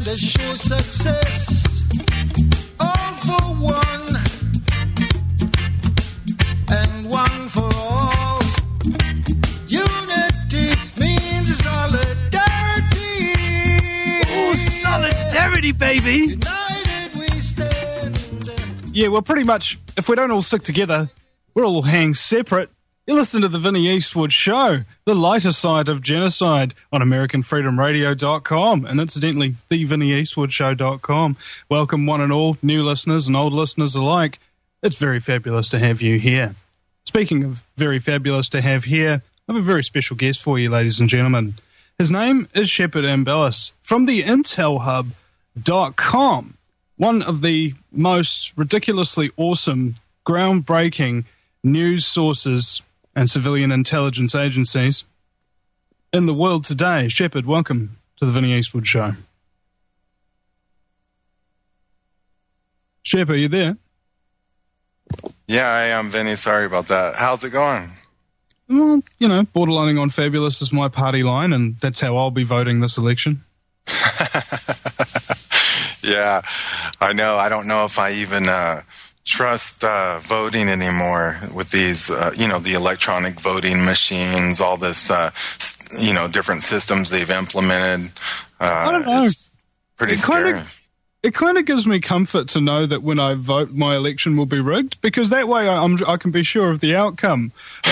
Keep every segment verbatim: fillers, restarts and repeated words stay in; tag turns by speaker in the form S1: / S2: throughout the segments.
S1: and assure success. All for one, and one for all. Unity means solidarity.
S2: Oh, solidarity, baby!
S1: United we stand.
S2: Yeah, well, pretty much, if we don't all stick together, we'll all hang separate. You listen to the Vinnie Eastwood Show, the lighter side of genocide, on American Freedom Radio dot com, and incidentally, the Vinnie Eastwood Show dot com. Welcome one and all, new listeners and old listeners alike. It's very fabulous to have you here. Speaking of very fabulous to have here, I have a very special guest for you, ladies and gentlemen. His name is Shepard Ambellis from the Intel Hub dot com, one of the most ridiculously awesome, groundbreaking news sources and civilian intelligence agencies in the world today. Shepard, welcome to the Vinnie Eastwood Show. Shepard, are you there?
S3: Yeah, I am, Vinny. Sorry about that. How's it going?
S2: Well, you know, borderlining on fabulous is my party line, and that's how I'll be voting this election.
S3: Yeah, I know. I don't know if I even uh, trust uh, voting anymore with these, uh, you know, the electronic voting machines, all this, uh, you know, different systems they've implemented. Uh,
S2: I don't know.
S3: It's pretty
S2: it
S3: scary.
S2: Kind of, it kind of gives me comfort to know that when I vote, my election will be rigged, because that way I, I'm, I can be sure of the outcome.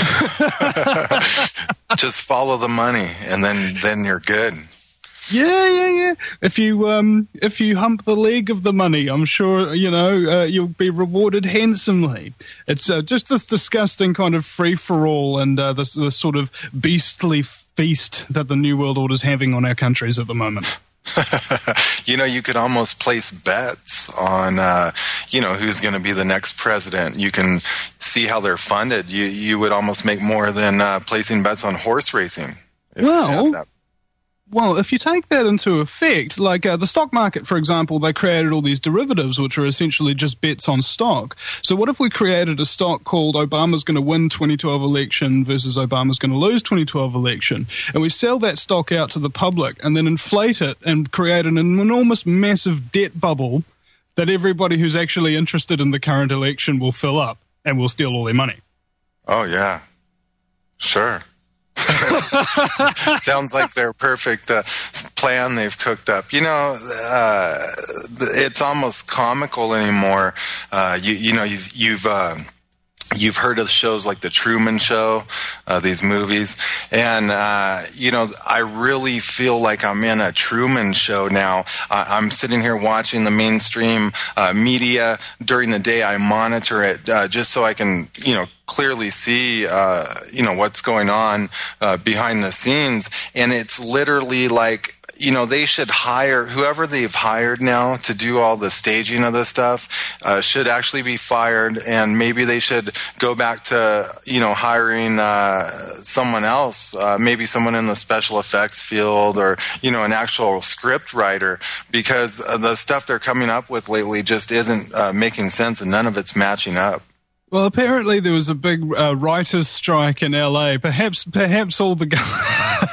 S3: Just follow the money, and then, then you're good.
S2: Yeah, yeah, yeah. If you um, if you hump the leg of the money, I'm sure you know uh, you'll be rewarded handsomely. It's uh, just this disgusting kind of free for all and uh, this, this sort of beastly feast that the New World Order is having on our countries at the moment.
S3: You know, you could almost place bets on, uh, you know, who's going to be the next president. You can see how they're funded. You you would almost make more than uh, placing bets on horse racing. If
S2: Well,
S3: you have that.
S2: Well, if you take that into effect, like uh, the stock market, for example, they created all these derivatives, which are essentially just bets on stock. So what if we created a stock called Obama's going to win twenty twelve election versus Obama's going to lose twenty twelve election, and we sell that stock out to the public and then inflate it and create an enormous, massive debt bubble that everybody who's actually interested in the current election will fill up and will steal all their money?
S3: Oh, yeah. Sure. Sounds like their perfect uh, plan they've cooked up. You know, uh, it's almost comical anymore. Uh, you, you know, you've you've, uh, you've heard of shows like The Truman Show, uh, these movies, and uh, you know, I really feel like I'm in a Truman Show now. Uh, I'm sitting here watching the mainstream uh, media during the day. I monitor it uh, just so I can, you know, clearly see, uh, you know, what's going on uh, behind the scenes. And it's literally like, you know, they should hire whoever they've hired now to do all the staging of this stuff uh, should actually be fired. And maybe they should go back to, you know, hiring uh, someone else, uh, maybe someone in the special effects field or, you know, an actual script writer, because the stuff they're coming up with lately just isn't uh, making sense and none of it's matching up.
S2: Well, apparently there was a big uh, writers' strike in L A. Perhaps, perhaps all the guys.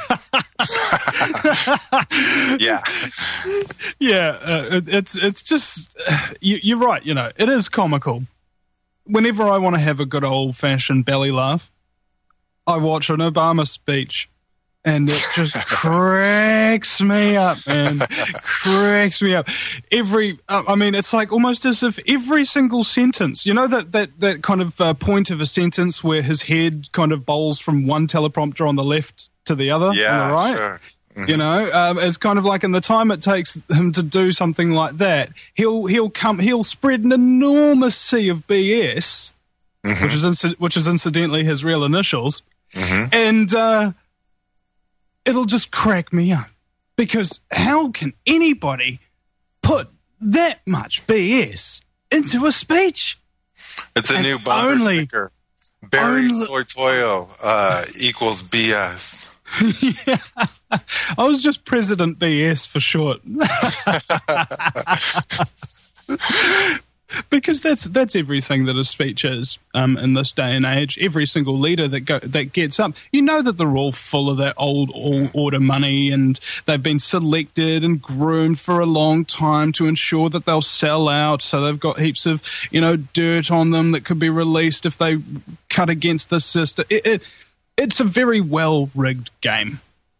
S3: Yeah,
S2: yeah. Uh, it, it's it's just uh, you, you're right. You know, it is comical. Whenever I want to have a good old-fashioned belly laugh, I watch an Obama speech. And it just cracks me up, man. Cracks me up. Every, uh, I mean, it's like almost as if every single sentence, you know, that, that, that kind of uh, point of a sentence where his head kind of bowls from one teleprompter on the left to the other
S3: yeah,
S2: on the right.
S3: Sure. Mm-hmm.
S2: You know, um, it's kind of like in the time it takes him to do something like that, he'll, he'll come, he'll spread an enormous sea of B S, mm-hmm. which is, inci- which is incidentally his real initials.
S3: Mm-hmm.
S2: And, uh, it'll just crack me up, because how can anybody put that much B S into a speech?
S3: It's a
S2: and
S3: new bumper
S2: only,
S3: sticker. Barry
S2: only,
S3: Sortoyo uh, equals B S.
S2: Yeah, I was just President B S for short. Because that's that's everything that a speech is um, in this day and age. Every single leader that go, that gets up, you know that they're all full of that old all order money, and they've been selected and groomed for a long time to ensure that they'll sell out. So they've got heaps of you know dirt on them that could be released if they cut against the system. It, it, it's a very well rigged game.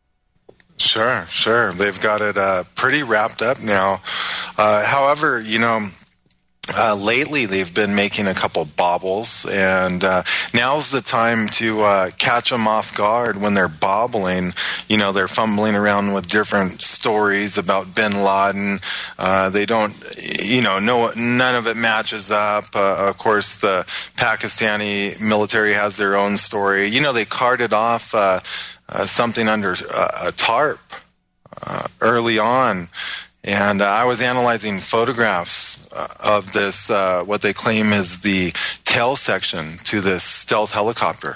S3: Sure, sure. They've got it uh, pretty wrapped up now. Uh, however, you know. Uh, lately, they've been making a couple bobbles, and uh, now's the time to uh, catch them off guard when they're bobbling. You know, they're fumbling around with different stories about bin Laden. Uh, they don't, you know, no, none of it matches up. Uh, of course, the Pakistani military has their own story. You know, they carted off uh, uh, something under uh, a tarp uh, early on. And uh, I was analyzing photographs uh, of this, uh, what they claim is the tail section to this stealth helicopter.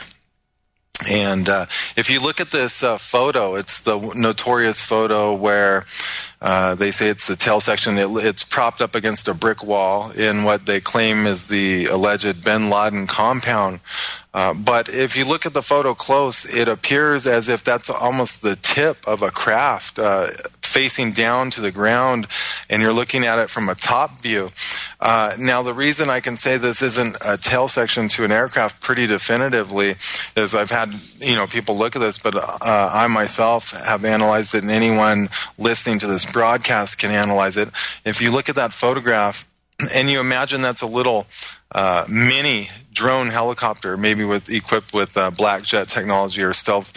S3: And uh, if you look at this uh, photo, it's the notorious photo where uh, they say it's the tail section. It, it's propped up against a brick wall in what they claim is the alleged bin Laden compound. Uh, but if you look at the photo close, it appears as if that's almost the tip of a craft uh, facing down to the ground, and you're looking at it from a top view. Uh, now, the reason I can say this isn't a tail section to an aircraft pretty definitively is I've had you know people look at this, but uh, I myself have analyzed it, and anyone listening to this broadcast can analyze it. If you look at that photograph, and you imagine that's a little uh, mini drone helicopter, maybe with equipped with uh, black jet technology or stealth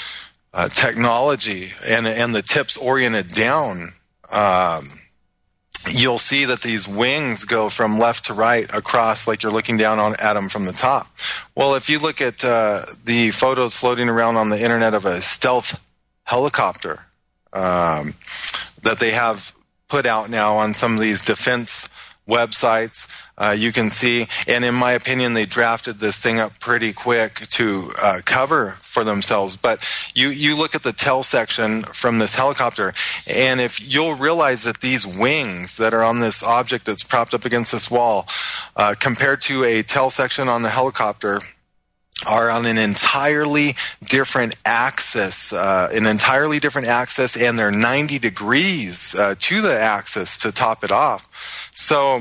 S3: uh, technology, and and the tips oriented down, um, you'll see that these wings go from left to right across, like you're looking down on at them from the top. Well, if you look at uh, the photos floating around on the internet of a stealth helicopter um, that they have put out now on some of these defense websites, uh, you can see, and in my opinion, they drafted this thing up pretty quick to uh, cover for themselves. But you, you look at the tail section from this helicopter, and if you'll realize that these wings that are on this object that's propped up against this wall, uh, compared to a tail section on the helicopter, are on an entirely different axis, uh, an entirely different axis, and they're ninety degrees uh, to the axis to top it off. So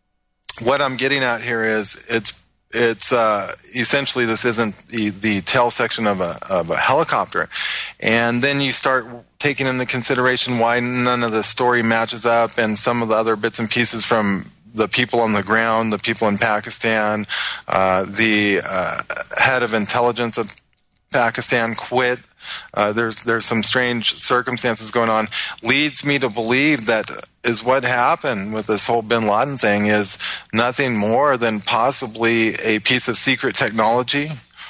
S3: what I'm getting at here is it's it's uh, essentially this isn't the, the tail section of a of a helicopter, and then you start taking into consideration why none of the story matches up, and some of the other bits and pieces from the people on the ground, the people in Pakistan, uh, the uh, head of intelligence of Pakistan quit. Uh, there's there's some strange circumstances going on. Leads me to believe that is what happened with this whole bin Laden thing is nothing more than possibly a piece of secret technology,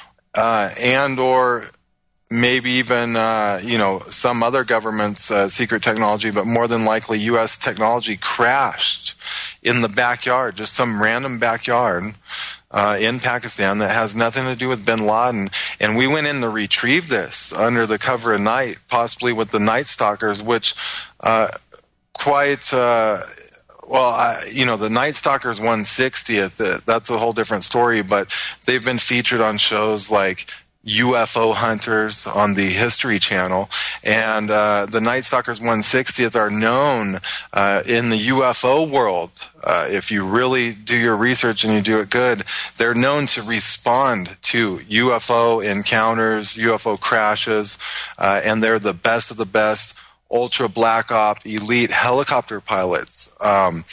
S3: uh, and or maybe even, uh, you know, some other government's uh, secret technology, but more than likely U S technology crashed in the backyard, just some random backyard uh, in Pakistan that has nothing to do with bin Laden. And we went in to retrieve this under the cover of night, possibly with the Night Stalkers, which uh, quite... Uh, Well, I, you know, the Night Stalkers one sixtieth, that's a whole different story, but they've been featured on shows like U F O Hunters on the History Channel, and uh, the Night Stalkers one sixtieth are known uh, in the U F O world. Uh, if you really do your research and you do it good, they're known to respond to U F O encounters, U F O crashes, uh, and they're the best of the best ultra black op elite helicopter pilots. Um,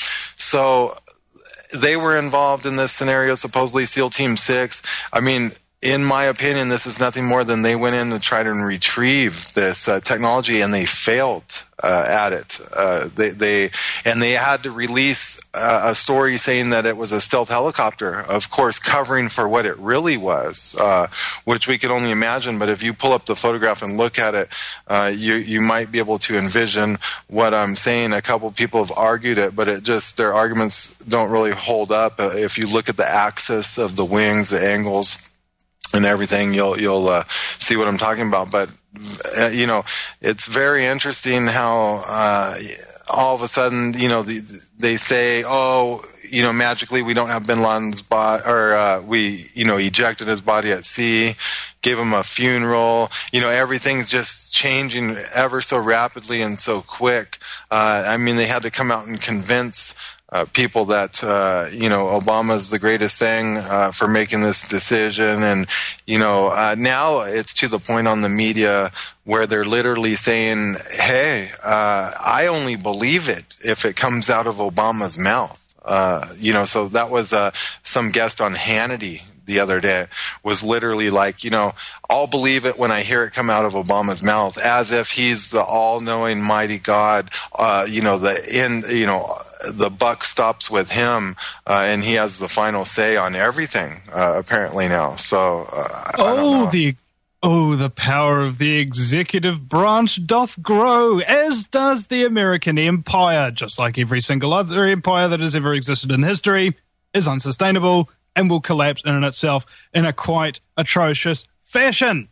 S3: so they were involved in this scenario, supposedly SEAL Team six. I mean, in my opinion, this is nothing more than they went in to try to retrieve this uh, technology, and they failed uh, at it. Uh, they, they and they had to release uh, a story saying that it was a stealth helicopter, of course, covering for what it really was, uh, which we can only imagine. But if you pull up the photograph and look at it, uh, you you might be able to envision what I'm saying. A couple people have argued it, but it just their arguments don't really hold up. Uh, if you look at the axis of the wings, the angles, and everything, you'll you'll uh, see what I'm talking about. But uh, you know, it's very interesting how uh, all of a sudden, you know, the, they say, oh, you know, magically we don't have bin Laden's body, or uh, we, you know, ejected his body at sea, gave him a funeral. You know, everything's just changing ever so rapidly and so quick. Uh, I mean, they had to come out and convince Uh, people that, uh, you know, Obama's the greatest thing uh, for making this decision. And, you know, uh, now it's to the point on the media where they're literally saying, hey, uh, I only believe it if it comes out of Obama's mouth. Uh, you know, so that was uh, some guest on Hannity the other day was literally like, you know, I'll believe it when I hear it come out of Obama's mouth, as if he's the all-knowing, mighty God. Uh, you know, the in, you know, the buck stops with him, uh, and he has the final say on everything. Uh, apparently now, so uh,
S2: oh,
S3: I don't know.
S2: the oh, the power of the executive branch doth grow, as does the American empire. Just like every single other empire that has ever existed in history, is unsustainable and will collapse in itself in a quite atrocious fashion.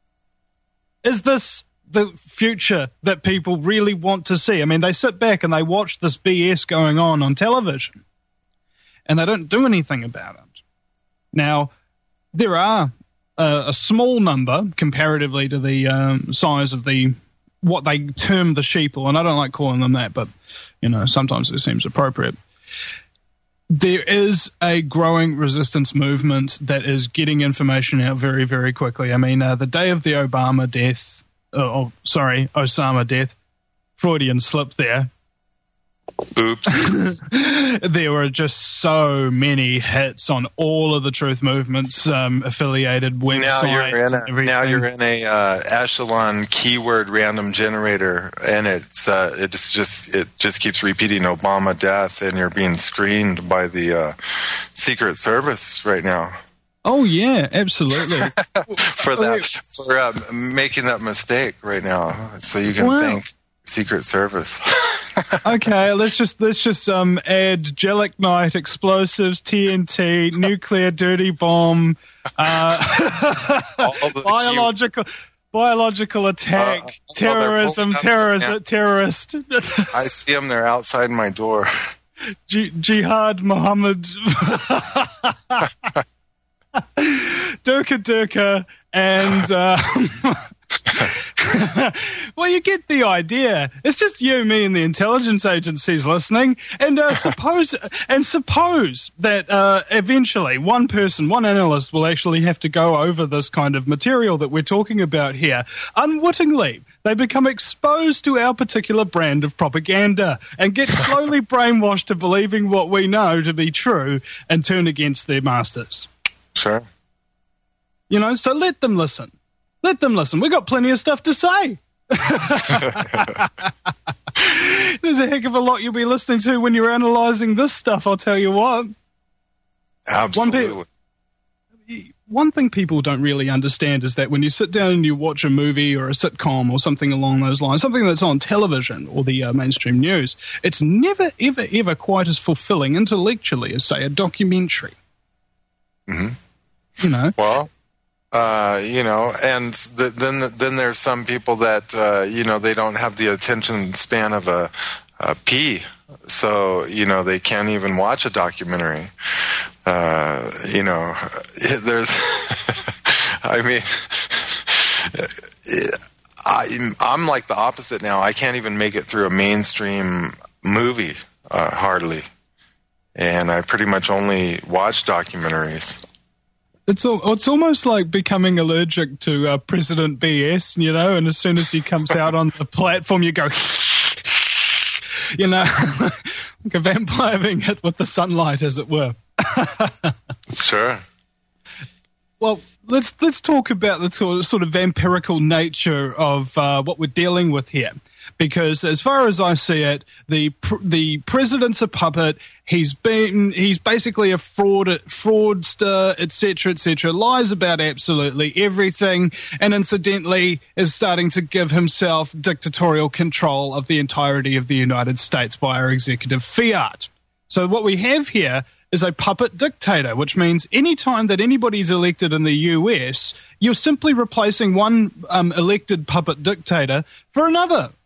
S2: Is this the future that people really want to see? I mean, they sit back and they watch this B S going on on television, and they don't do anything about it. Now, there are a, a small number, comparatively to the um, size of the, what they term the sheeple, and I don't like calling them that, but, you know, sometimes it seems appropriate. There is a growing resistance movement that is getting information out very, very quickly. I mean, uh, the day of the Obama death, uh, oh, sorry, Osama death, Freudian slip there.
S3: Oops.
S2: There were just so many hits on all of the truth movements um, affiliated websites.
S3: Now you're in a,
S2: and
S3: now you're in a uh, echelon keyword random generator, and it's uh, it just, just it just keeps repeating Obama death, and you're being screened by the uh, Secret Service right now.
S2: Oh yeah, absolutely.
S3: for that, for uh, making that mistake right now, so you can
S2: wow.
S3: thank Secret Service.
S2: Okay, let's just let's just um add gelignite explosives, T N T, nuclear dirty bomb, uh, biological biological attack, uh, terrorism,
S3: oh,
S2: terrorist, terrorist.
S3: I see them; they're outside my door.
S2: G- Jihad Muhammad, Durka Durka, and. Uh, well, you get the idea. It's just you, me, and the intelligence agencies listening, and uh, suppose and suppose that uh, eventually one person, one analyst, will actually have to go over this kind of material that we're talking about here. Unwittingly, they become exposed to our particular brand of propaganda and get slowly brainwashed to believing what we know to be true and turn against their masters.
S3: Sure.
S2: You know, so let them listen. Let them listen. We've got plenty of stuff to say. There's a heck of a lot you'll be listening to when you're analysing this stuff, I'll tell you what.
S3: Absolutely.
S2: One, pe- one thing people don't really understand is that when you sit down and you watch a movie or a sitcom or something along those lines, something that's on television or the uh, mainstream news, it's never, ever, ever quite as fulfilling intellectually as, say, a documentary.
S3: Mm-hmm.
S2: You know?
S3: Well... Uh, you know, and the, then then there's some people that uh, you know, they don't have the attention span of a, a pea, so you know they can't even watch a documentary. Uh, you know, there's, I mean, I, I'm like the opposite now. I can't even make it through a mainstream movie uh, hardly, and I pretty much only watch documentaries.
S2: It's al- it's almost like becoming allergic to uh, President B S, you know, and as soon as he comes out on the platform, you go, you know, like a vampire being hit with the sunlight, as it were.
S3: Sure.
S2: Well, let's let's talk about the sort of vampirical nature of uh, what we're dealing with here. Because as far as I see it, the pr- the president's a puppet. He's been he's basically a fraud fraudster, et cetera, et cetera. Lies about absolutely everything, and incidentally is starting to give himself dictatorial control of the entirety of the United States via executive fiat. So what we have here is a puppet dictator, which means any time that anybody's elected in the U S, you're simply replacing one um, elected puppet dictator for another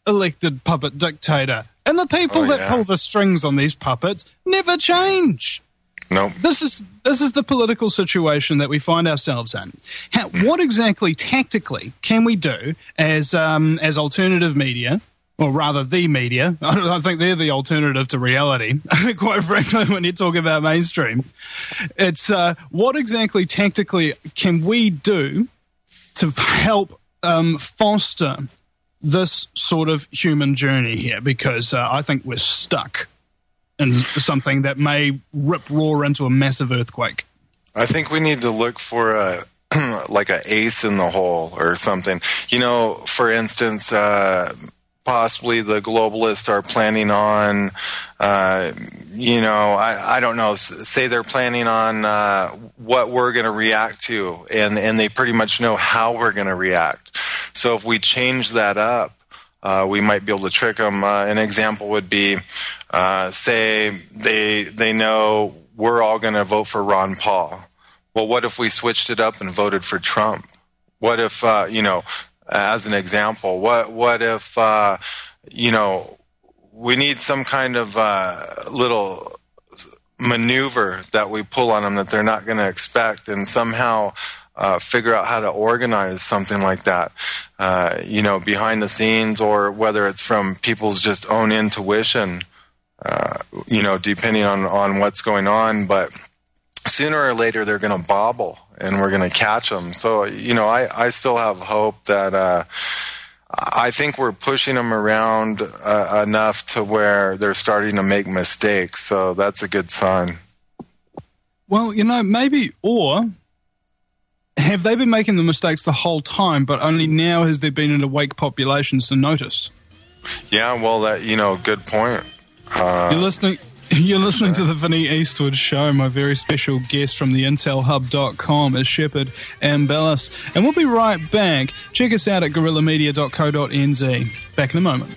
S2: elected puppet dictator. And the people
S3: Oh,
S2: that
S3: yeah.
S2: pull the strings on these puppets never change.
S3: Nope.
S2: This is this is the political situation that we find ourselves in. How, what exactly tactically can we do as um, as alternative media, or rather the media? I, don't, I think they're the alternative to reality. Quite frankly, when you talk about mainstream, it's uh, what exactly tactically can we do to help um, foster this sort of human journey here? Because uh, I think we're stuck in something that may rip roar into a massive earthquake.
S3: I think we need to look for a like a ace in the hole or something. You know, for instance, uh, possibly the globalists are planning on, uh, you know, I, I don't know, say they're planning on uh, what we're going to react to, and, and they pretty much know how we're going to react. So if we change that up, uh, we might be able to trick them. Uh, an example would be, uh, say they they know we're all going to vote for Ron Paul. Well, what if we switched it up and voted for Trump? What if, uh, you know, as an example, what what if, uh, you know, we need some kind of uh, little maneuver that we pull on them that they're not going to expect, and somehow uh, figure out how to organize something like that, uh, you know, behind the scenes, or whether it's from people's just own intuition, uh, you know, depending on, on what's going on. But sooner or later, they're going to bobble, and we're going to catch them. So, you know, I, I still have hope that uh, I think we're pushing them around uh, enough to where they're starting to make mistakes. So that's a good sign.
S2: Well, you know, maybe, or have they been making the mistakes the whole time, but only now has there been an awake population to notice?
S3: Yeah, well, that, you know, good point. Uh,
S2: You're listening. You're listening to the Vinny Eastwood Show. My very special guest from the intel hub dot com is Shepard Ambellis. And we'll be right back. Check us out at guerrilla media dot co dot n z. Back in a moment.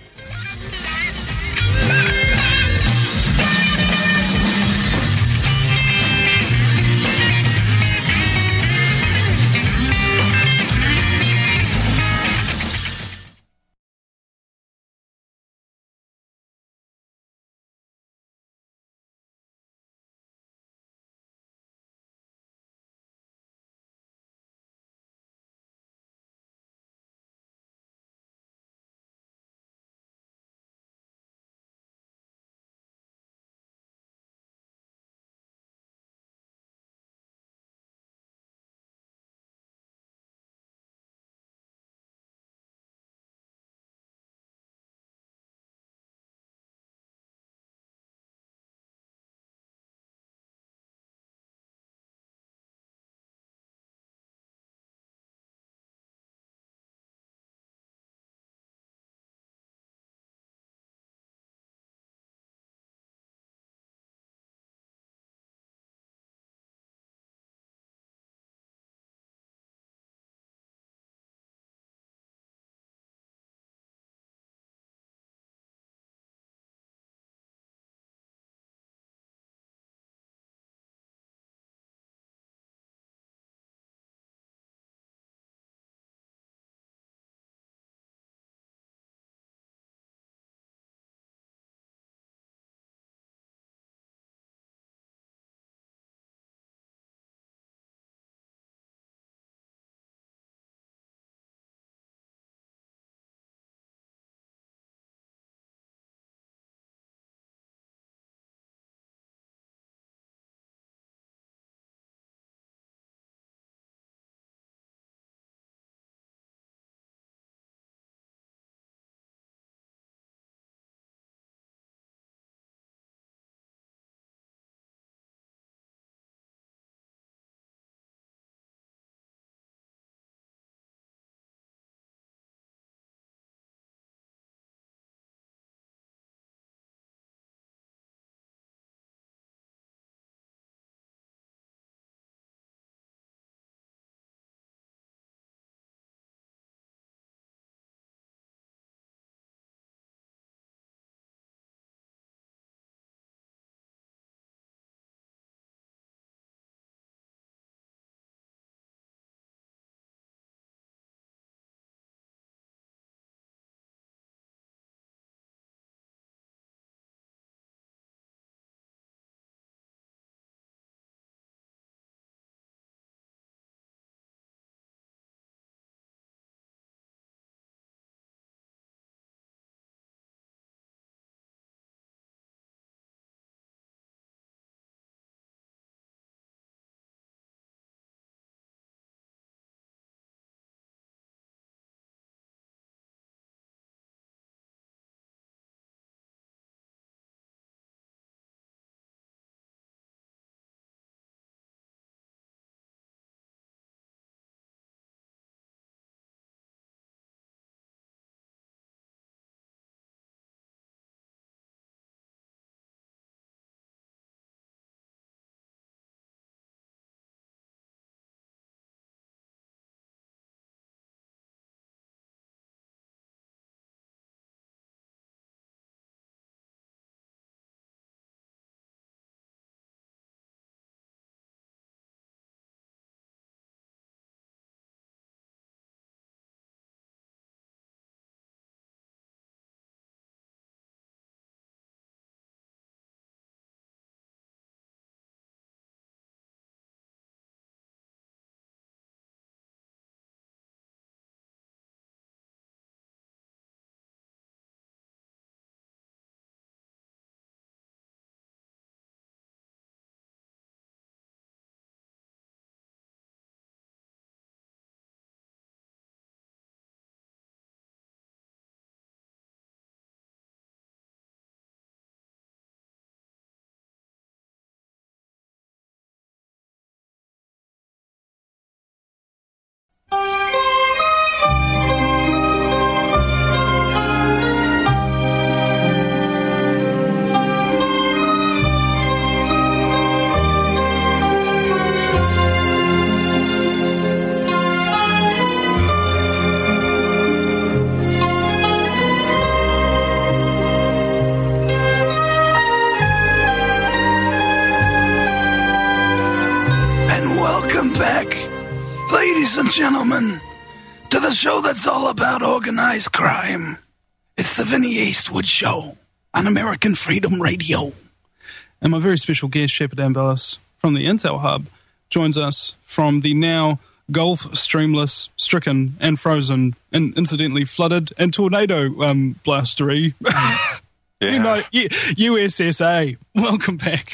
S2: ladies and gentlemen, to the show that's all about organized crime. It's the Vinny Eastwood Show on American Freedom Radio. And my very special guest, Shepard Ambellis, from the Intel Hub, joins us from the now Gulf streamless, stricken, and frozen, and incidentally flooded and tornado um, blastery.
S3: Yeah.
S2: You know, U S S A. Welcome back.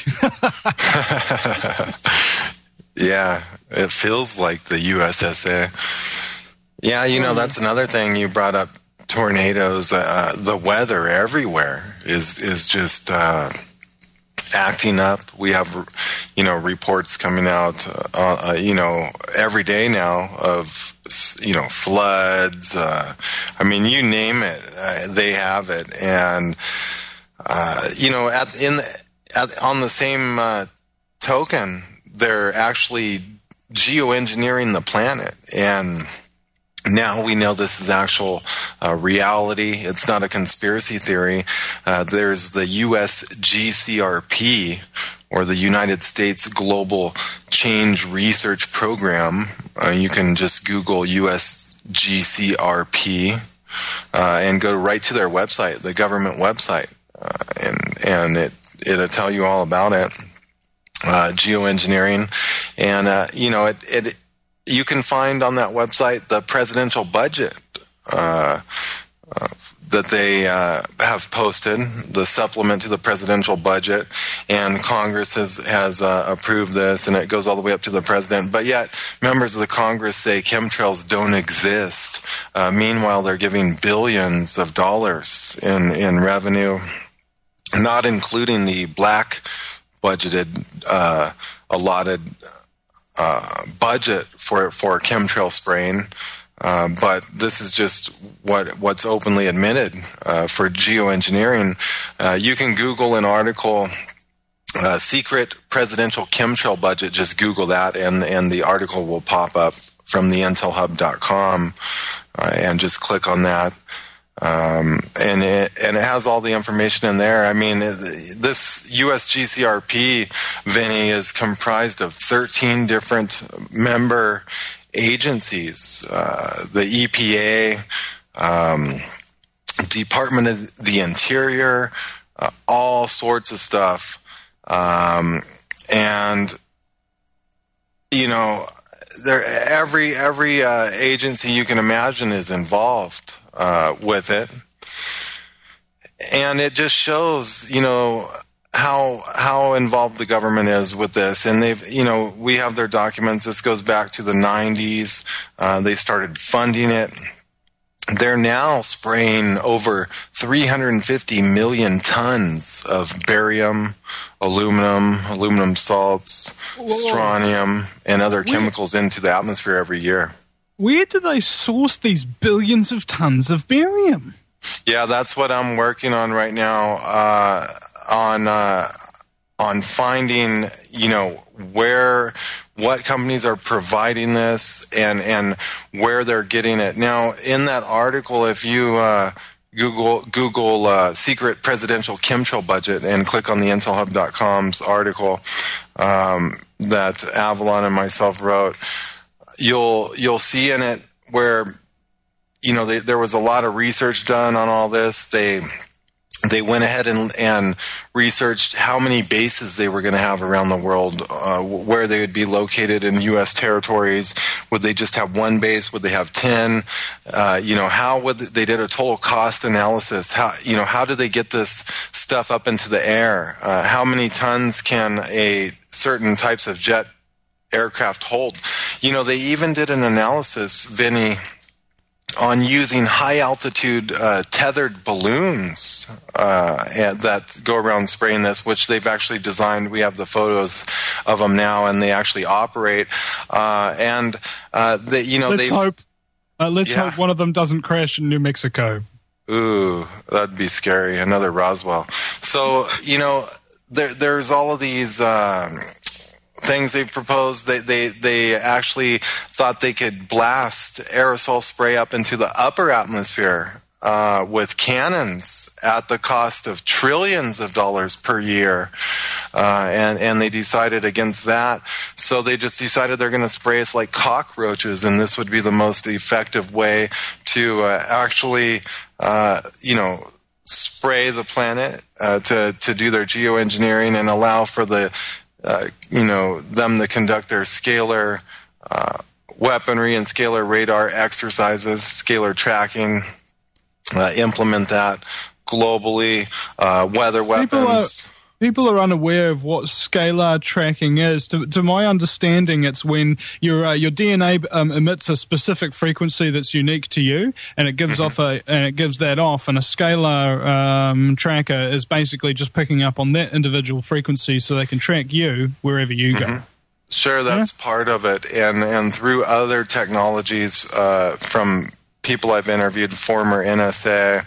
S3: Yeah, it feels like the U S S A. Yeah, you know, that's another thing you brought up, tornadoes. Uh, the weather everywhere is is just uh, acting up. We have, you know, reports coming out, uh, uh, you know, every day now of, you know, floods. Uh, I mean, you name it, uh, they have it. And, uh, you know, at, in at, on the same uh, token, they're actually geoengineering the planet, and now we know this is actual uh, reality. It's not a conspiracy theory. Uh, there's the U S G C R P, or the United States Global Change Research Program. Uh, you can just Google U S G C R P uh, and go right to their website, the government website, uh, and and it it'll tell you all about it. Uh, geoengineering, and uh, you know, it, it. You can find on that website the presidential budget uh, uh, that they uh, have posted, the supplement to the presidential budget, and Congress has has uh, approved this, and it goes all the way up to the president. But yet, members of the Congress say chemtrails don't exist. Uh, meanwhile, they're giving billions of dollars in in revenue, not including the black budgeted, uh, allotted uh, budget for for chemtrail spraying, uh, but this is just what what's openly admitted uh, for geoengineering. Uh, you can Google an article, uh, "Secret Presidential Chemtrail Budget." Just Google that, and and the article will pop up from the intel hub dot com, uh, and just click on that. Um, and it, and it has all the information in there. I mean, this U S G C R P, Vinny, is comprised of thirteen different member agencies, uh, the E P A, um, Department of the Interior, uh, all sorts of stuff. Um, and, you know, there, every, every, uh, agency you can imagine is involved. Uh, with it, and it just shows, you know, how how involved the government is with this. And they've, you know, we have their documents. This goes back to the nineties. Uh, they started funding it. They're now spraying over three hundred fifty million tons of barium, aluminum, aluminum salts, Whoa. strontium, and other chemicals into the atmosphere every year.
S2: Where do they source these billions of tons of barium?
S3: Yeah, that's what I'm working on right now, uh, on uh, on finding, you know, where, what companies are providing this, and, and where they're getting it. Now, in that article, if you uh, Google Google uh, secret presidential chemtrail budget and click on the intel hub dot com's article um, that Avalon and myself wrote, you'll you'll see in it where, you know, they, there was a lot of research done on all this. They they went ahead and, and researched how many bases they were going to have around the world, uh, where they would be located in U S territories. Would they just have one base? Would they have ten? Uh, you know, how would they, they did a total cost analysis? How, you know, how did they get this stuff up into the air? Uh, how many tons can a certain types of jet aircraft hold? You know, they even did an analysis, Vinny, on using high-altitude uh, tethered balloons uh, and that go around spraying this, which they've actually designed. We have the photos of them now, and they actually operate. Uh, and, uh, they, you know,
S2: let's
S3: they've...
S2: hope, uh, let's
S3: yeah.
S2: hope one of them doesn't crash in New Mexico.
S3: Ooh, that'd be scary. Another Roswell. So, you know, there, there's all of these... Um, things they've proposed. They, they they actually thought they could blast aerosol spray up into the upper atmosphere uh, with cannons at the cost of trillions of dollars per year. Uh, and, and they decided against that. So they just decided they're going to spray us like cockroaches, and this would be the most effective way to uh, actually, uh, you know, spray the planet, uh, to, to do their geoengineering and allow for the, uh, you know, them to conduct their scalar, uh, weaponry and scalar radar exercises, scalar tracking, uh, implement that globally, uh, weather weapons.
S2: People are, people are unaware of what scalar tracking is. To, to my understanding, it's when your uh, your D N A um, emits a specific frequency that's unique to you, and it gives mm-hmm. off a and it gives that off. And a scalar um, tracker is basically just picking up on that individual frequency, so they can track you wherever you mm-hmm. go.
S3: Sure, that's yeah. part of it, and and through other technologies uh, from people I've interviewed, former N S A,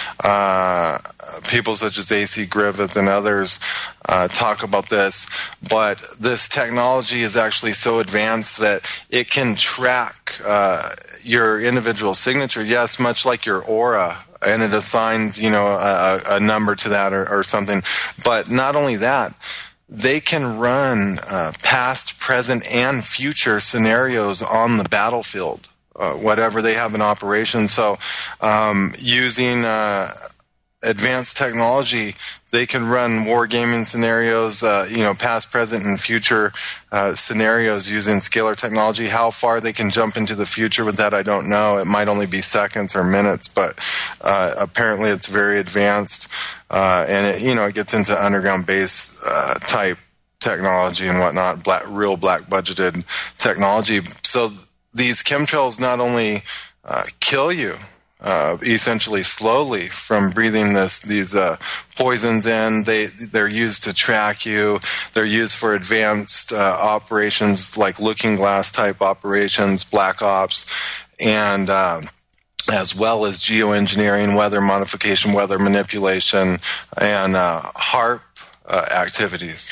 S3: uh, people such as A C Griffith and others uh, talk about this. But this technology is actually so advanced that it can track uh, your individual signature, yes, much like your aura, and it assigns, you know, a, a number to that or, or something. But not only that, they can run uh, past, present, and future scenarios on the battlefield. Uh, whatever they have in operation. So um, using uh, advanced technology, they can run wargaming scenarios, uh, you know, past, present, and future uh, scenarios using scalar technology. How far they can jump into the future with that, I don't know. It might only be seconds or minutes, but uh, apparently it's very advanced. Uh, and, it, you know, it gets into underground base uh, type technology and whatnot, black, real black budgeted technology. So these chemtrails not only uh, kill you, uh, essentially slowly from breathing this these uh, poisons in. They they're used to track you. They're used for advanced uh, operations like Looking Glass type operations, black ops, and uh, as well as geoengineering, weather modification, weather manipulation, and uh, HAARP uh, activities.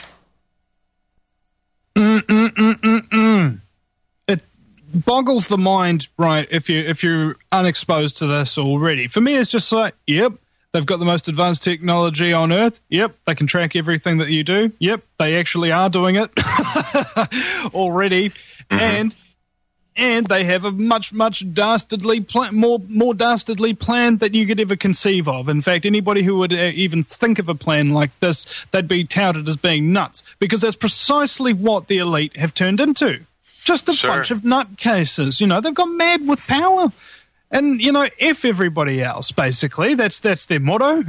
S2: Mm mm mm mm mm. Boggles the mind, right, if you if you're unexposed to this already. For me, it's just like, yep, they've got the most advanced technology on Earth. Yep, they can track everything that you do. Yep, they actually are doing it already, mm-hmm. and and they have a much much dastardly plan, more more dastardly plan that you could ever conceive of. In fact, anybody who would uh, even think of a plan like this, they'd be touted as being nuts, because that's precisely what the elite have turned into. Just a
S3: sure.
S2: bunch of nutcases. You know, they've got mad with power. And, you know, F everybody else, basically. That's that's their motto.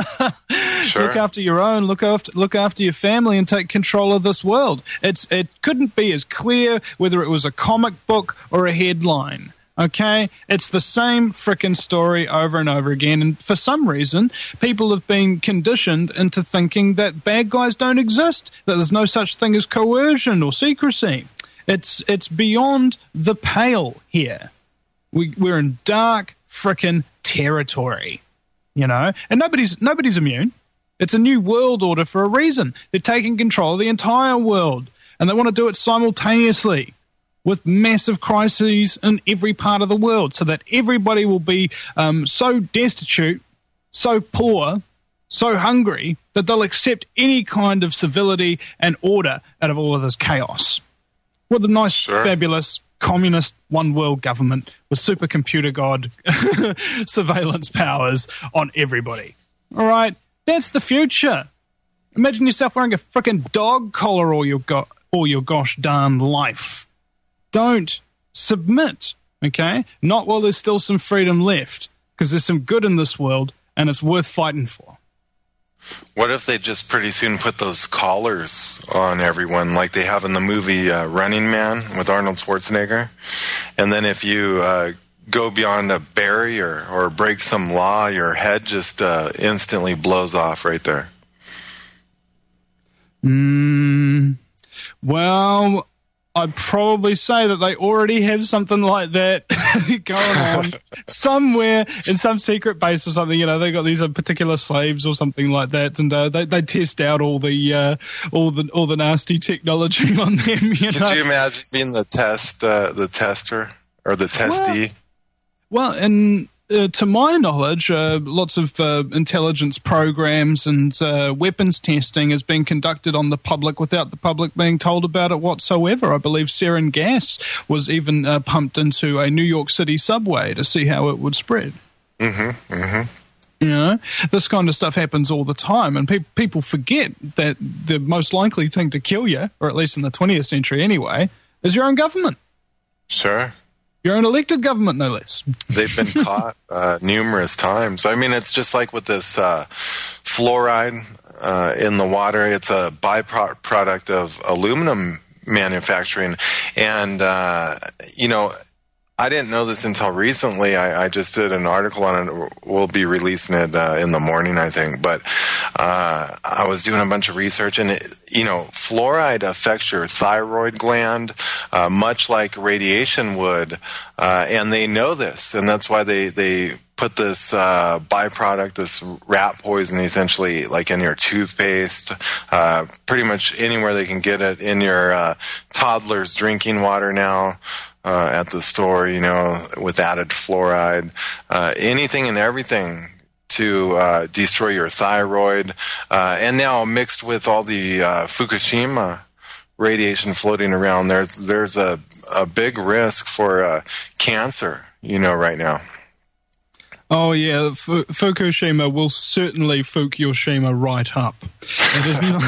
S3: Sure.
S2: Look after your own, look after look after your family, and take control of this world. It's It couldn't be as clear whether it was a comic book or a headline. Okay? It's the same frickin' story over and over again. And for some reason, people have been conditioned into thinking that bad guys don't exist, that there's no such thing as coercion or secrecy. It's it's beyond the pale here. We we're in dark frickin' territory, you know, and nobody's nobody's immune. It's a new world order for a reason. They're taking control of the entire world, and they want to do it simultaneously with massive crises in every part of the world, so that everybody will be um, so destitute, so poor, so hungry that they'll accept any kind of civility and order out of all of this chaos. With a nice, sure. fabulous, communist one-world government with supercomputer god surveillance powers on everybody. All right? That's the future. Imagine yourself wearing a frickin' dog collar all your, go- all your gosh darn life. Don't submit, okay? Not while there's still some freedom left, because there's some good in this world, and it's worth fighting for.
S3: What if they just pretty soon put those collars on everyone like they have in the movie uh, Running Man with Arnold Schwarzenegger? And then if you uh, go beyond a barrier or break some law, your head just uh, instantly blows off right there.
S2: Mm, well, I'd probably say that they already have something like that going on somewhere in some secret base or something. You know, they got these uh, particular slaves or something like that, and uh, they they test out all the uh, all the all the nasty technology on them. You know?
S3: Could you imagine being the test uh, the tester or the testee?
S2: Well, well, and uh, to my knowledge, uh, lots of uh, intelligence programs and uh, weapons testing has been conducted on the public without the public being told about it whatsoever. I believe sarin gas was even uh, pumped into a New York City subway to see how it would spread.
S3: Mm-hmm, mm-hmm.
S2: You know, this kind of stuff happens all the time, and pe- people forget that the most likely thing to kill you, or at least in the twentieth century anyway, is your own government.
S3: Sure.
S2: Your own elected government, no less.
S3: They've been caught uh, numerous times. I mean, it's just like with this uh, fluoride uh, in the water. It's a byproduct of aluminum manufacturing. And, uh, you know, I didn't know this until recently. I, I just did an article on it. We'll be releasing it uh, in the morning, I think. But uh, I was doing a bunch of research, and it, you know, fluoride affects your thyroid gland, uh, much like radiation would, uh, and they know this, and that's why they they put this uh, byproduct, this rat poison, essentially, like in your toothpaste, uh, pretty much anywhere they can get it, in your uh, toddler's drinking water now. Uh, at the store, you know, with added fluoride, uh, anything and everything to uh, destroy your thyroid, uh, and now mixed with all the uh, Fukushima radiation floating around, there's there's a a big risk for uh, cancer, you know, right now.
S2: Oh yeah, F- Fukushima will certainly fuck your Shima right up. It is not.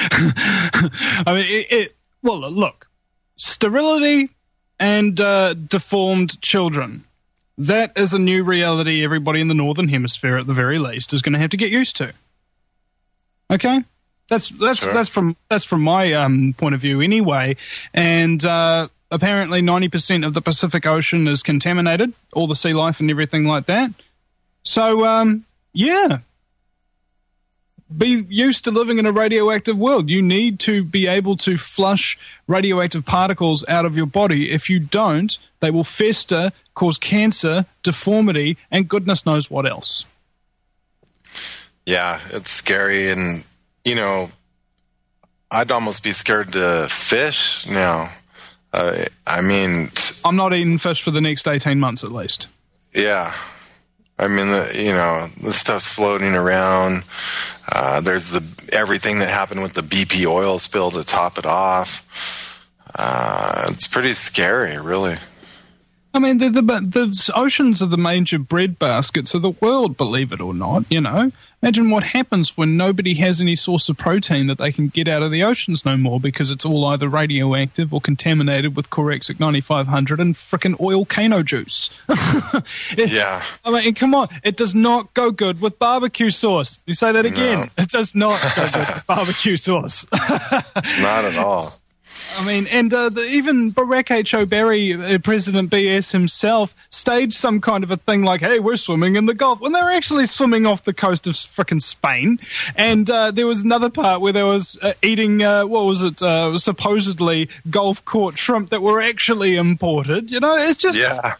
S2: I mean, it, it. Well, look, sterility and uh, deformed children. That is a new reality everybody in the Northern Hemisphere, at the very least, is going to have to get used to. Okay? That's that's
S3: Sure.
S2: that's from that's from my um, point of view anyway. And uh, apparently ninety percent of the Pacific Ocean is contaminated, all the sea life and everything like that. So, um, yeah. Be used to living in a radioactive world. You need to be able to flush radioactive particles out of your body. If you don't, they will fester, cause cancer, deformity, and goodness knows what else.
S3: Yeah, it's scary, and, you know, I'd almost be scared to fish now. Uh, I mean... T-
S2: I'm not eating fish for the next eighteen months at least.
S3: yeah. I mean, the, you know, this stuff's floating around. Uh, there's the everything that happened with the B P oil spill to top it off. Uh, it's pretty scary, really.
S2: I mean, the, the, the oceans are the major bread baskets of the world, believe it or not, you know. Imagine what happens when nobody has any source of protein that they can get out of the oceans no more, because it's all either radioactive or contaminated with Corexic ninety-five hundred and frickin' oil cano juice. It,
S3: Yeah.
S2: I mean, come on. It does not go good with barbecue sauce. You say that again.
S3: No.
S2: It does not go good with barbecue sauce.
S3: Not at all.
S2: I mean, and uh, the, even Barack H. Obama, uh, President B S himself, staged some kind of a thing like, hey, we're swimming in the Gulf, when they were actually swimming off the coast of frickin' Spain. And uh, there was another part where there was uh, eating, uh, what was it, uh, supposedly Gulf caught shrimp that were actually imported. You know, it's just...
S3: Yeah.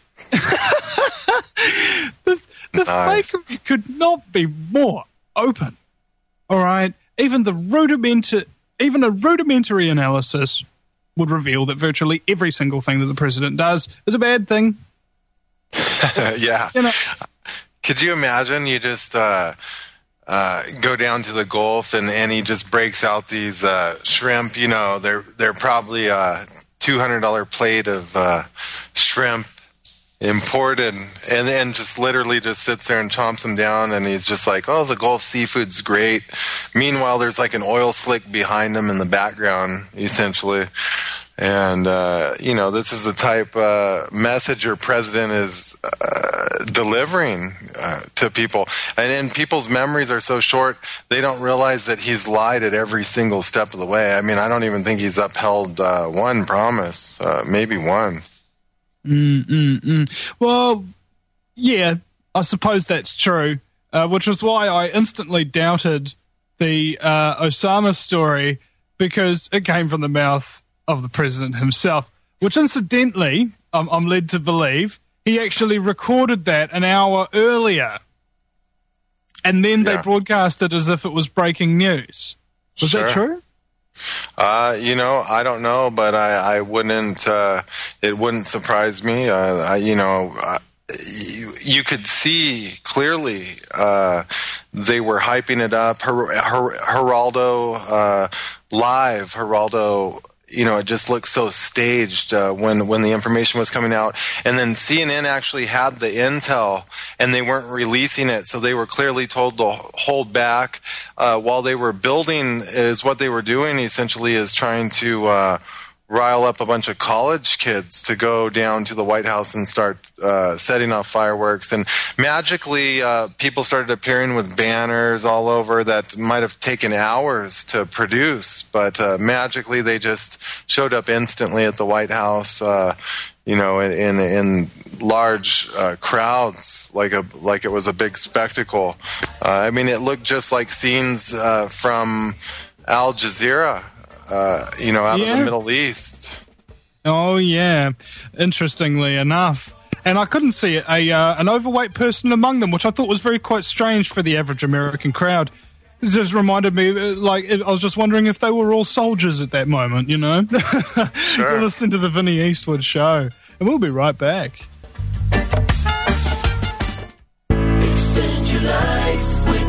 S2: the the
S3: Nice.
S2: fakery could not be more open. All right? Even the rudimentary... Even a rudimentary analysis would reveal that virtually every single thing that the president does is a bad thing.
S3: Yeah.
S2: You know,
S3: Could you imagine you just uh, uh, go down to the Gulf and, and he just breaks out these uh, shrimp? You know, they're they're probably a two hundred dollars plate of uh, shrimp imported, and then just literally just sits there and chomps them down, and he's just like, oh, the Gulf seafood's great. Meanwhile, there's like an oil slick behind him in the background, essentially. And, uh, you know, this is the type uh, message your president is uh, delivering uh, to people. And, and people's memories are so short, they don't realize that he's lied at every single step of the way. I mean, I don't even think he's upheld uh, one promise, uh, maybe one.
S2: Mm, mm, mm. Well, yeah, I suppose that's true, uh, which was why I instantly doubted the uh, Osama story, because it came from the mouth of the president himself, which incidentally, I'm, I'm led to believe, he actually recorded that an hour earlier, and then
S3: Yeah.
S2: they broadcast it as if it was breaking news. Was
S3: Sure.
S2: that true?
S3: Uh, you know, I don't know, but I, I wouldn't, uh, it wouldn't surprise me. Uh, I, you know, I, you, you could see clearly uh, they were hyping it up. Her, her, Geraldo uh, live, Geraldo. You know, it just looked so staged uh, when when the information was coming out. And then C N N actually had the intel, and they weren't releasing it, so they were clearly told to hold back. Uh, while they were building, is what they were doing essentially is trying to uh, rile up a bunch of college kids to go down to the White House and start uh, setting off fireworks. And magically, uh, people started appearing with banners all over that might have taken hours to produce, but uh, magically they just showed up instantly at the White House, uh, you know, in in, in large uh, crowds, like a like it was a big spectacle. Uh, I mean, it looked just like scenes uh, from Al Jazeera. Uh, you know, out yeah. of the Middle East.
S2: Oh, yeah. Interestingly enough. And I couldn't see a uh, an overweight person among them, which I thought was very quite strange for the average American crowd. It just reminded me, like, I was just wondering if they were all soldiers at that moment, you know?
S3: Sure.
S2: You're listening to the Vinny Eastwood Show. And we'll be right back.
S4: Extend your life with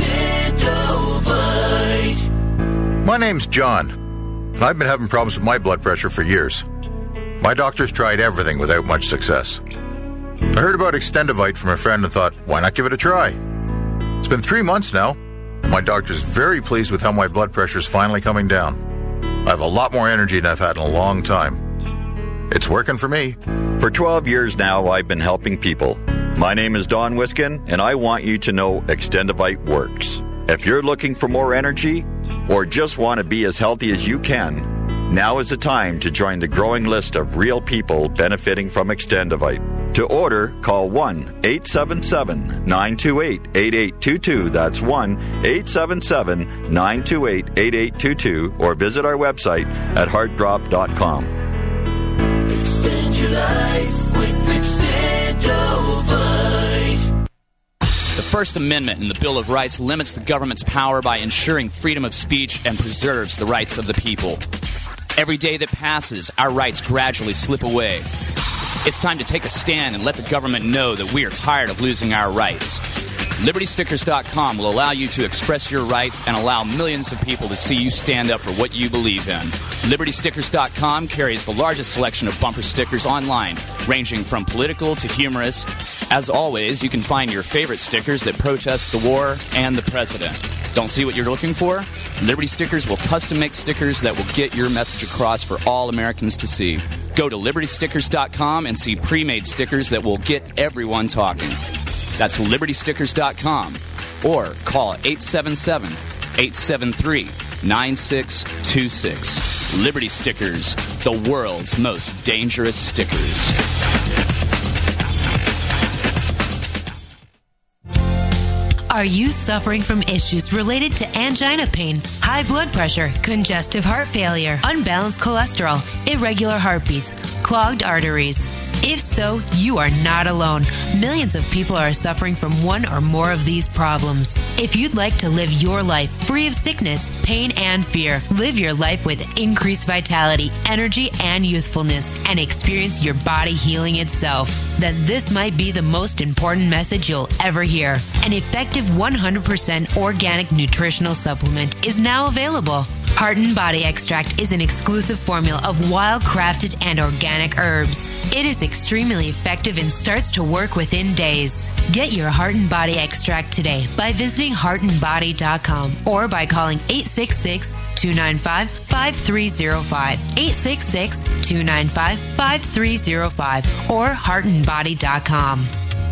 S4: Extendovite.
S5: My name's John, and I've been having problems with my blood pressure for years. My doctor's tried everything without much success. I heard about Extendovite from a friend and thought, why not give it a try? It's been three months now, and my doctor's very pleased with how my blood pressure's finally coming down. I have a lot more energy than I've had in a long time. It's working for me.
S6: For twelve years now, I've been helping people. My name is Don Wiskin, and I want you to know Extendovite works. If you're looking for more energy, or just want to be as healthy as you can, now is the time to join the growing list of real people benefiting from Extendovite. To order, call one eight seven seven, nine two eight, eight eight two two. That's one eight seven seven, nine two eight, eight eight two two, or visit our website at heart drop dot com.
S4: Extend your life with Extendovite.
S7: The First Amendment in the Bill of Rights limits the government's power by ensuring freedom of speech and preserves the rights of the people. Every day that passes, our rights gradually slip away. It's time to take a stand and let the government know that we are tired of losing our rights. Liberty Stickers dot com will allow you to express your rights and allow millions of people to see you stand up for what you believe in. Liberty Stickers dot com carries the largest selection of bumper stickers online, ranging from political to humorous. As always, you can find your favorite stickers that protest the war and the president. Don't see what you're looking for? Liberty Stickers will custom make stickers that will get your message across for all Americans to see. Go to Liberty Stickers dot com and see pre-made stickers that will get everyone talking. That's Liberty Stickers dot com, or call eight seven seven, eight seven three, nine six two six. Liberty Stickers, the world's most dangerous stickers.
S8: Are you suffering from issues related to angina pain, high blood pressure, congestive heart failure, unbalanced cholesterol, irregular heartbeats, clogged arteries? If so, you are not alone. Millions of people are suffering from one or more of these problems. If you'd like to live your life free of sickness, pain, and fear, live your life with increased vitality, energy, and youthfulness, and experience your body healing itself, then this might be the most important message you'll ever hear. An effective one hundred percent organic nutritional supplement is now available. Heart and Body Extract is an exclusive formula of wild-crafted and organic herbs. It is extremely effective and starts to work within days. Get your Heart and Body Extract today by visiting heart and body dot com or by calling eight six six, two nine five, five three zero five, eight six six, two nine five, five three zero five, or heart and body dot com.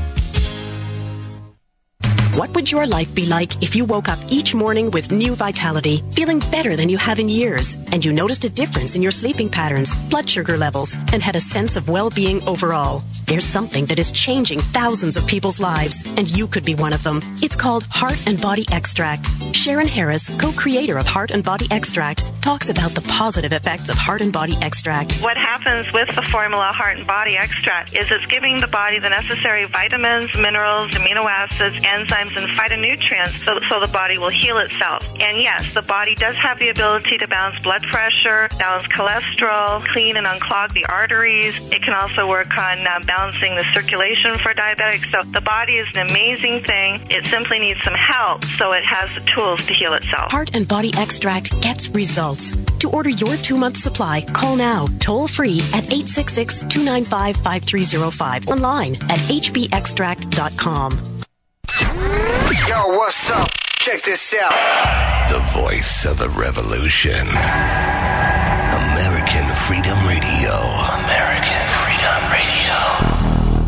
S9: What would your life be like if you woke up each morning with new vitality, feeling better than you have in years, and you noticed a difference in your sleeping patterns, blood sugar levels, and had a sense of well-being overall? There's something that is changing thousands of people's lives, and you could be one of them. It's called Heart and Body Extract. Sharon Harris, co-creator of Heart and Body Extract, talks about the positive effects of Heart and Body Extract.
S10: What happens with the formula Heart and Body Extract is it's giving the body the necessary vitamins, minerals, amino acids, enzymes, enzymes and phytonutrients so, so the body will heal itself. And yes, the body does have the ability to balance blood pressure, balance cholesterol, clean and unclog the arteries. It can also work on uh, balancing the circulation for diabetics. So the body is an amazing thing. It simply needs some help so it has the tools to heal itself.
S9: Heart and Body Extract gets results. To order your two-month supply, call now, toll-free at eight six six, two nine five, five three zero five. Online at h b extract dot com.
S11: Yo, what's up? Check this out.
S12: The voice of the revolution. American Freedom Radio. American Freedom Radio.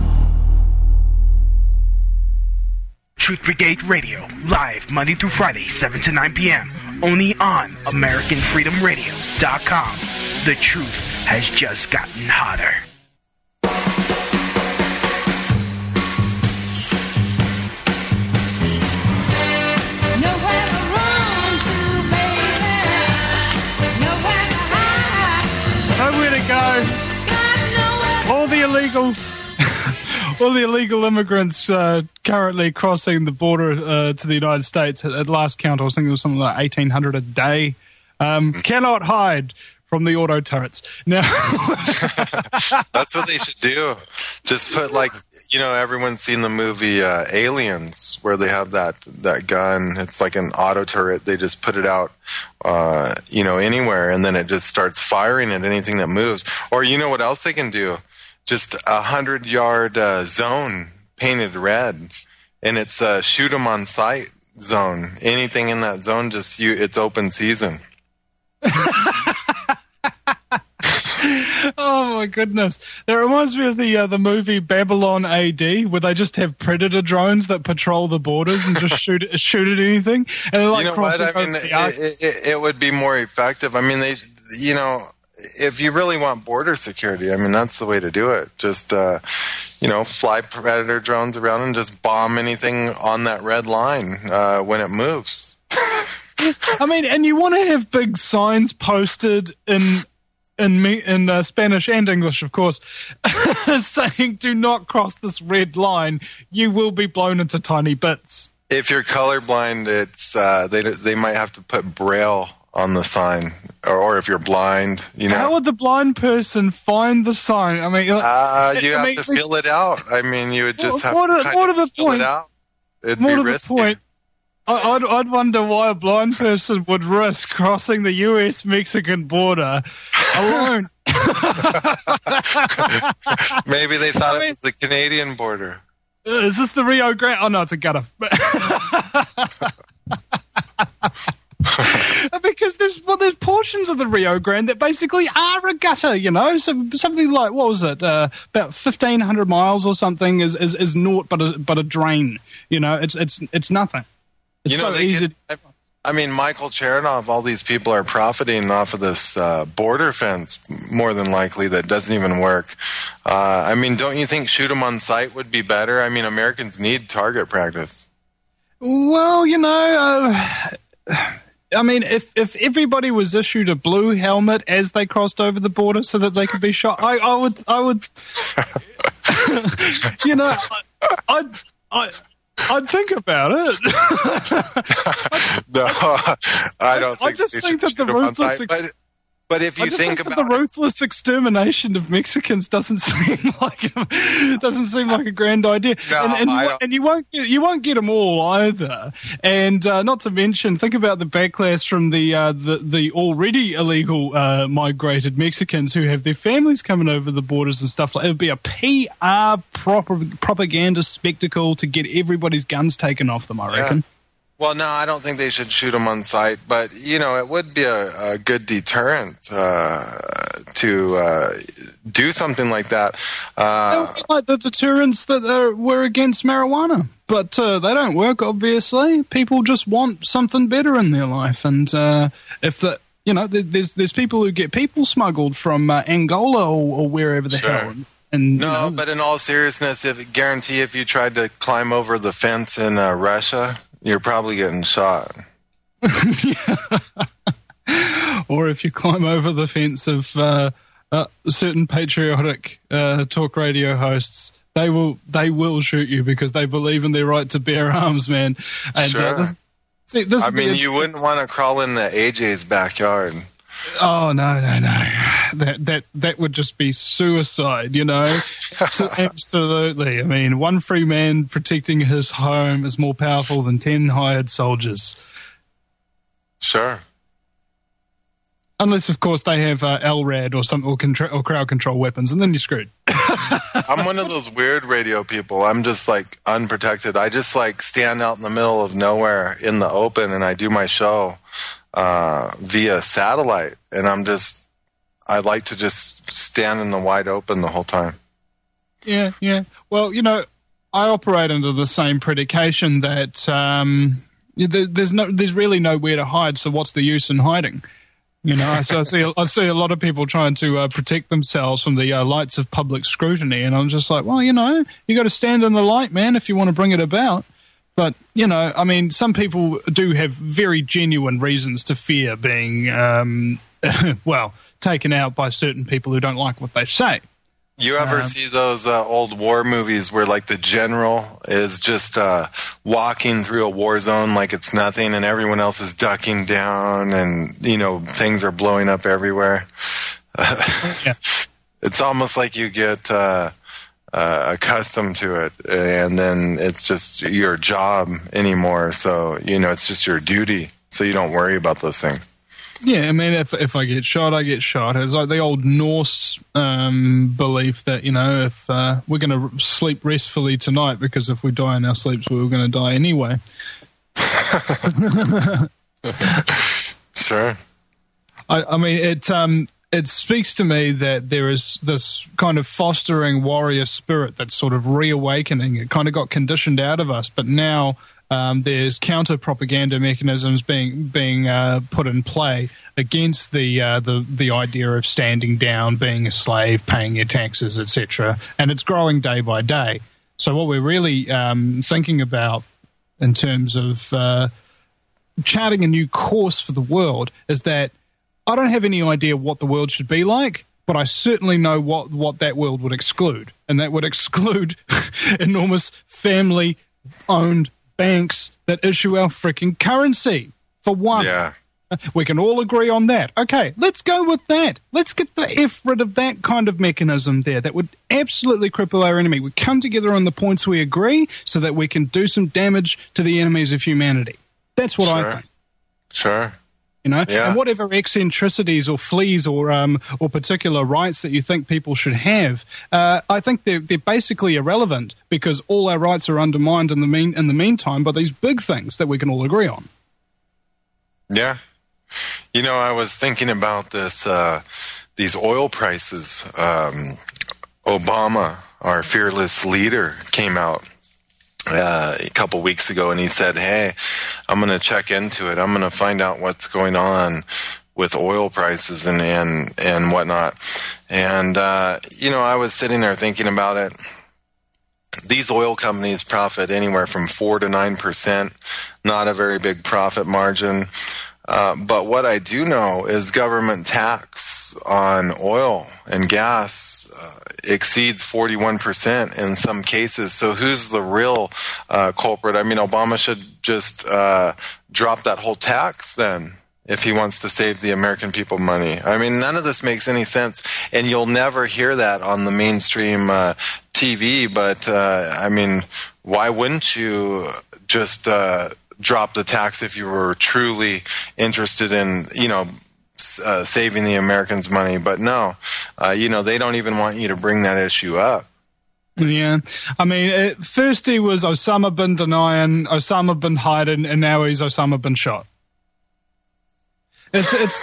S13: Truth Brigade Radio, live Monday through Friday, seven to nine p.m. Only on American Freedom Radio dot com. The truth has just gotten hotter.
S2: Nowhere to go. All the illegal, all the illegal immigrants uh, currently crossing the border uh, to the United States. At last count, I was thinking it was something like eighteen hundred a day. Um, cannot hide from the auto turrets. Now,
S3: that's what they should do. Just put, like, you know, everyone's seen the movie uh, Aliens, where they have that that gun. It's like an auto turret. They just put it out, uh, you know, anywhere, and then it just starts firing at anything that moves. Or you know what else they can do? Just a hundred yard uh, zone painted red, and it's a shoot 'em on sight zone. Anything in that zone, just you, it's open season.
S2: Oh my goodness! That reminds me of the uh, the movie Babylon A D, where they just have predator drones that patrol the borders and just shoot shoot at anything. And they're like,
S3: you know what? I mean, it, it, it would be more effective. I mean, they, you know, if you really want border security, I mean, that's the way to do it. Just, uh, you know, fly predator drones around and just bomb anything on that red line uh, when it moves.
S2: I mean, and you want to have big signs posted in in me in uh, Spanish and English, of course, saying "Do not cross this red line. You will be blown into tiny bits."
S3: If you're colorblind, it's uh, they they might have to put Braille on the sign, or, or if you're blind, you know.
S2: How would the blind person find the sign? I mean,
S3: uh, you
S2: I
S3: have
S2: mean,
S3: to fill it out. I mean, you would just
S2: what,
S3: have
S2: what
S3: to
S2: are,
S3: kind
S2: what
S3: of
S2: are the
S3: fill
S2: point?
S3: it out. It'd
S2: what
S3: be
S2: are
S3: risky.
S2: The point? I, I'd, I'd wonder why a blind person would risk crossing the U S Mexican border alone.
S3: Maybe they thought
S2: I mean,
S3: it was the Canadian border.
S2: Is this the Rio Grande? Oh no, it's a gutter. Because there's well, there's portions of the Rio Grande that basically are a gutter, you know. So something like, what was it, uh, about fifteen hundred miles or something is, is, is naught but a but a drain. You know, it's it's it's nothing. It's
S3: you know,
S2: so
S3: they
S2: easy.
S3: Get, I mean, Michael Chernoff, all these people are profiting off of this uh, border fence, more than likely, that doesn't even work. Uh, I mean, don't you think shoot 'em on sight would be better? I mean, Americans need target practice.
S2: Well, you know, uh, I mean, if if everybody was issued a blue helmet as they crossed over the border so that they could be shot, I, I would, I would, you know, I'd, I. I'd think about it.
S3: No, I don't think
S2: I just
S3: they
S2: think
S3: should
S2: that the
S3: shoot 'em on
S2: ruthless,
S3: sight,
S2: ex-
S3: but, but if you
S2: I just
S3: think,
S2: think
S3: about
S2: that the
S3: it,
S2: ruthless extermination of Mexicans doesn't seem like a, doesn't seem like a grand idea,
S3: No,
S2: and, and,
S3: I
S2: you,
S3: don't.
S2: and you won't get, you won't get them all either. And uh, not to mention, think about the backlash from the uh, the, the already illegal uh, migrated Mexicans who have their families coming over the borders and stuff like. It would be a P R proper propaganda spectacle to get everybody's guns taken off them. I reckon.
S3: Yeah. Well, no, I don't think they should shoot them on sight, but, you know, it would be a, a good deterrent uh, to uh, do something like that. Uh,
S2: like the deterrents that are, were against marijuana, but uh, they don't work, obviously. People just want something better in their life, and uh, if the, you know, there's there's people who get people smuggled from uh, Angola or, or wherever the
S3: Sure.
S2: hell. And,
S3: no,
S2: you know,
S3: but in all seriousness, if guarantee if you tried to climb over the fence in uh, Russia, you're probably getting shot.
S2: or if you climb over the fence of uh, uh, certain patriotic uh, talk radio hosts they will they will shoot you because they believe in their right to bear arms, man. And,
S3: Sure.
S2: uh, this, see, this
S3: I
S2: is
S3: mean,
S2: the-
S3: you wouldn't want to crawl into A J's backyard.
S2: Oh no, no, no! That that that would just be suicide, you know. So absolutely. I mean, one free man protecting his home is more powerful than ten hired soldiers.
S3: Sure.
S2: Unless, of course, they have uh, L R A D or some or, contro- or crowd control weapons, and then you're screwed.
S3: I'm one of those weird radio people. I'm just like unprotected. I just like stand out in the middle of nowhere in the open, and I do my show uh, via satellite. And I'm just, I like to just stand in the wide open the whole time.
S2: Yeah, yeah. Well, you know, I operate under the same predication that um, there, there's no, there's really nowhere to hide. So what's the use in hiding? You know, so I see, I see a lot of people trying to uh, protect themselves from the uh, lights of public scrutiny, and I'm just like, well, you know, you got to stand in the light, man, if you want to bring it about. But you know, I mean, some people do have very genuine reasons to fear being, um, well, taken out by certain people who don't like what they say.
S3: You ever
S2: Um,
S3: see those uh, old war movies where, like, the general is just uh, walking through a war zone like it's nothing, and everyone else is ducking down, and you know things are blowing up everywhere?
S2: Yeah.
S3: It's almost like you get uh, uh, accustomed to it, and then it's just your job anymore. So you know it's just your duty. So you don't worry about those things.
S2: Yeah, I mean, if if I get shot, I get shot. It's like the old Norse um, belief that, you know, if uh, we're going to sleep restfully tonight because if we die in our sleeps, we were going to die anyway.
S3: Sure.
S2: I, I mean, it um, it speaks to me that there is this kind of fostering warrior spirit that's sort of reawakening. It kind of got conditioned out of us, but now Um, there's counter propaganda mechanisms being being uh, put in play against the uh, the the idea of standing down, being a slave, paying your taxes, et cetera. And it's growing day by day. So what we're really um, thinking about in terms of uh, charting a new course for the world is that I don't have any idea what the world should be like, but I certainly know what what that world would exclude, and that would exclude enormous family-owned banks that issue our freaking currency, for one.
S3: Yeah.
S2: We can all agree on that. Okay, let's go with that. Let's get the F rid of that kind of mechanism there. That would absolutely cripple our enemy. We come together on the points we agree so that we can do some damage to the enemies of humanity. That's what
S3: Sure.
S2: I think.
S3: Sure.
S2: You know,
S3: Yeah.
S2: and whatever eccentricities or fleas or um, or particular rights that you think people should have, uh, I think they're they're basically irrelevant because all our rights are undermined in the mean in the meantime by these big things that we can all agree on.
S3: Yeah. You know, I was thinking about this, uh, these oil prices. Um, Obama, our fearless leader, came out uh, a couple weeks ago and he said, hey, I'm going to check into it. I'm going to find out what's going on with oil prices and, and, and whatnot. And, uh, you know, I was sitting there thinking about it. These oil companies profit anywhere from four to nine percent, not a very big profit margin. Uh, but what I do know is government tax on oil and gas uh, exceeds forty-one percent in some cases. So who's the real uh, culprit? I mean, Obama should just uh, drop that whole tax then if he wants to save the American people money. I mean, none of this makes any sense, and you'll never hear that on the mainstream uh, T V, but, uh, I mean, why wouldn't you just uh, drop the tax if you were truly interested in, you know, uh, saving the Americans money? But no, uh, you know, they don't even want you to bring that issue up.
S2: Yeah, I mean, it, first he was Osama bin denying, Osama bin hiding, and now he's Osama bin shot. It's, it's,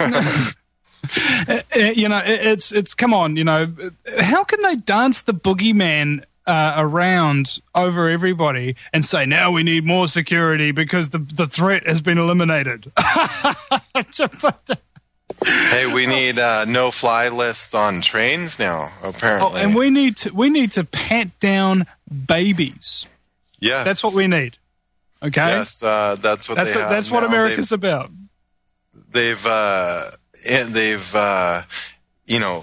S2: you know, it's, it's, come on, you know, how can they dance the boogeyman uh, around over everybody and say, now we need more security because the, the threat has been eliminated?
S3: Hey, we need uh, no-fly lists on trains now, apparently.
S2: Oh, and we need to, we need to pat down babies.
S3: Yeah.
S2: That's what we need. Okay?
S3: Yes, uh, that's what
S2: that's
S3: they
S2: a,
S3: have
S2: That's what
S3: now.
S2: America's
S3: They've-
S2: about.
S3: They've, uh, and they've, uh, you know,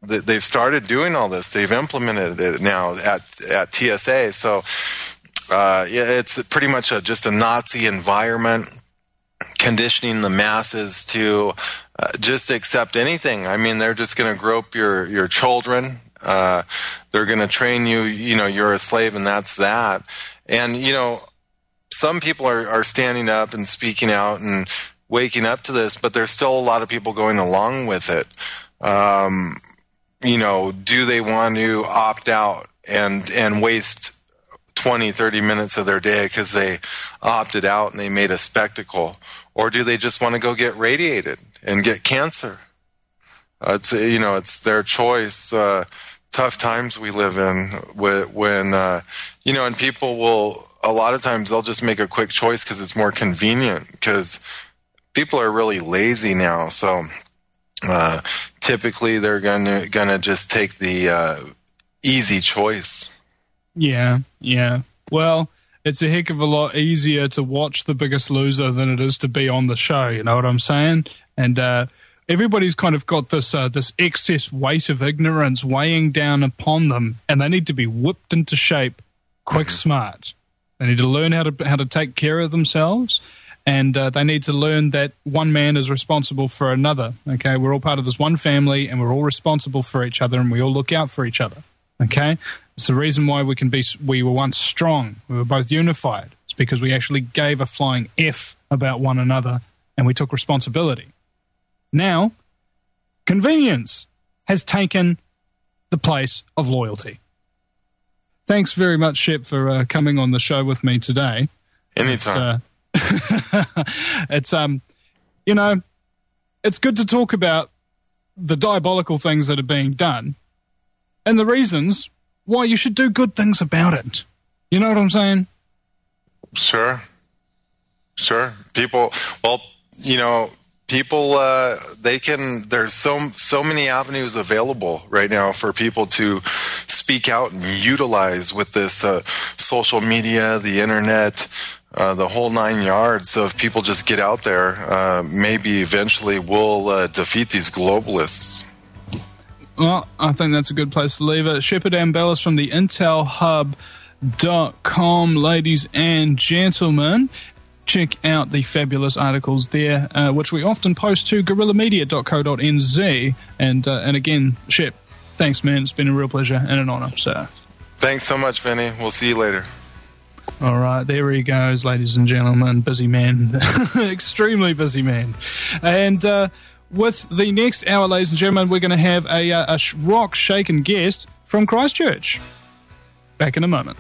S3: they've started doing all this. They've implemented it now at at T S A. So uh, yeah, it's pretty much a, just a Nazi environment, conditioning the masses to uh, just accept anything. I mean, they're just going to grope your your children. Uh, they're going to train you. You know, you're a slave, and that's that. And you know, some people are are standing up and speaking out and waking up to this, but there's still a lot of people going along with it. Um, you know, do they want to opt out and and waste twenty, thirty minutes of their day because they opted out and they made a spectacle? Or do they just want to go get radiated and get cancer? Uh, it's, you know, it's their choice. Uh, tough times we live in when, uh, you know, and people will, a lot of times they'll just make a quick choice because it's more convenient, because people are really lazy now. So uh, typically they're gonna gonna just take the uh, easy choice.
S2: Yeah, yeah. Well, it's a heck of a lot easier to watch The Biggest Loser than it is to be on the show. You know what I'm saying? And uh, everybody's kind of got this uh, this excess weight of ignorance weighing down upon them, and they need to be whipped into shape, quick, mm-hmm. smart. They need to learn how to how to take care of themselves. And uh, they need to learn that one man is responsible for another. Okay, we're all part of this one family, and we're all responsible for each other, and we all look out for each other. Okay, it's the reason why we can be. We were once strong. We were both unified. It's because we actually gave a flying F about one another, and we took responsibility. Now, convenience has taken the place of loyalty. Thanks very much, Shep, for uh, coming on the show with me today.
S3: Anytime.
S2: It's, uh, it's um, you know, it's good to talk about the diabolical things that are being done and the reasons why you should do good things about it. You know what I'm saying?
S3: Sure. Sure. People, well, you know, people, uh, they can, there's so, so many avenues available right now for people to speak out and utilize with this uh, social media, the internet, Uh, the whole nine yards. So if people just get out there, uh, maybe eventually we'll uh, defeat these globalists.
S2: Well, I think that's a good place to leave it. Shepard Ambellas from the intel hub dot com, ladies and gentlemen. Check out the fabulous articles there, uh, which we often post to guerrilla media dot co dot n z. And, uh, and again, Shep, thanks, man. It's been a real pleasure and an honor, sir.
S3: Thanks so much, Vinny. We'll see you later.
S2: All right, there he goes, ladies and gentlemen. Busy man. Extremely busy man. And uh, with the next hour, ladies and gentlemen, we're going to have a, a rock-shaken guest from Christchurch. Back in a moment.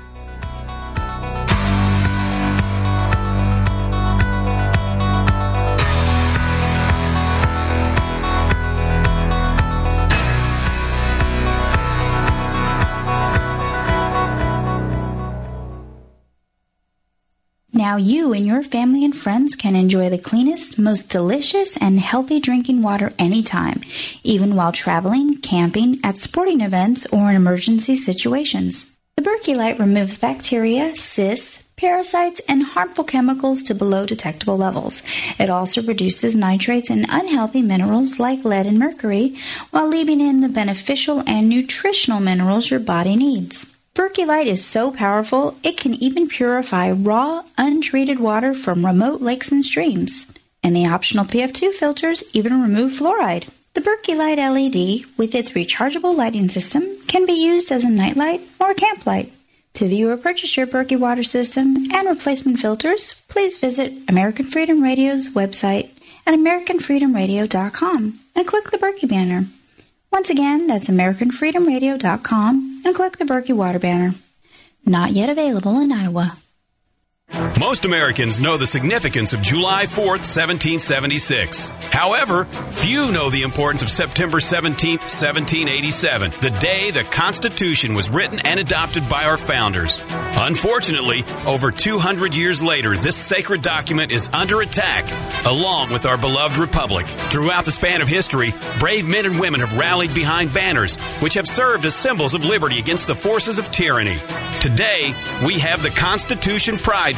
S14: Now you and your family and friends can enjoy the cleanest, most delicious, and healthy drinking water anytime, even while traveling, camping, at sporting events, or in emergency situations. The Berkey Light removes bacteria, cysts, parasites, and harmful chemicals to below detectable levels. It also reduces nitrates and unhealthy minerals like lead and mercury, while leaving in the beneficial and nutritional minerals your body needs. Berkey Light is so powerful, it can even purify raw, untreated water from remote lakes and streams. And the optional P F two filters even remove fluoride. The Berkey Light L E D, with its rechargeable lighting system, can be used as a nightlight or camp light. To view or purchase your Berkey water system and replacement filters, please visit American Freedom Radio's website at american freedom radio dot com and click the Berkey banner. Once again, that's american freedom radio dot com and click the Berkey Water banner. Not yet available in Iowa.
S15: Most Americans know the significance of July fourth, seventeen seventy-six. However, few know the importance of September seventeenth, seventeen eighty-seven, the day the Constitution was written and adopted by our founders. Unfortunately, over two hundred years later, this sacred document is under attack, along with our beloved republic. Throughout the span of history, brave men and women have rallied behind banners, which have served as symbols of liberty against the forces of tyranny. Today, we have the Constitution Pride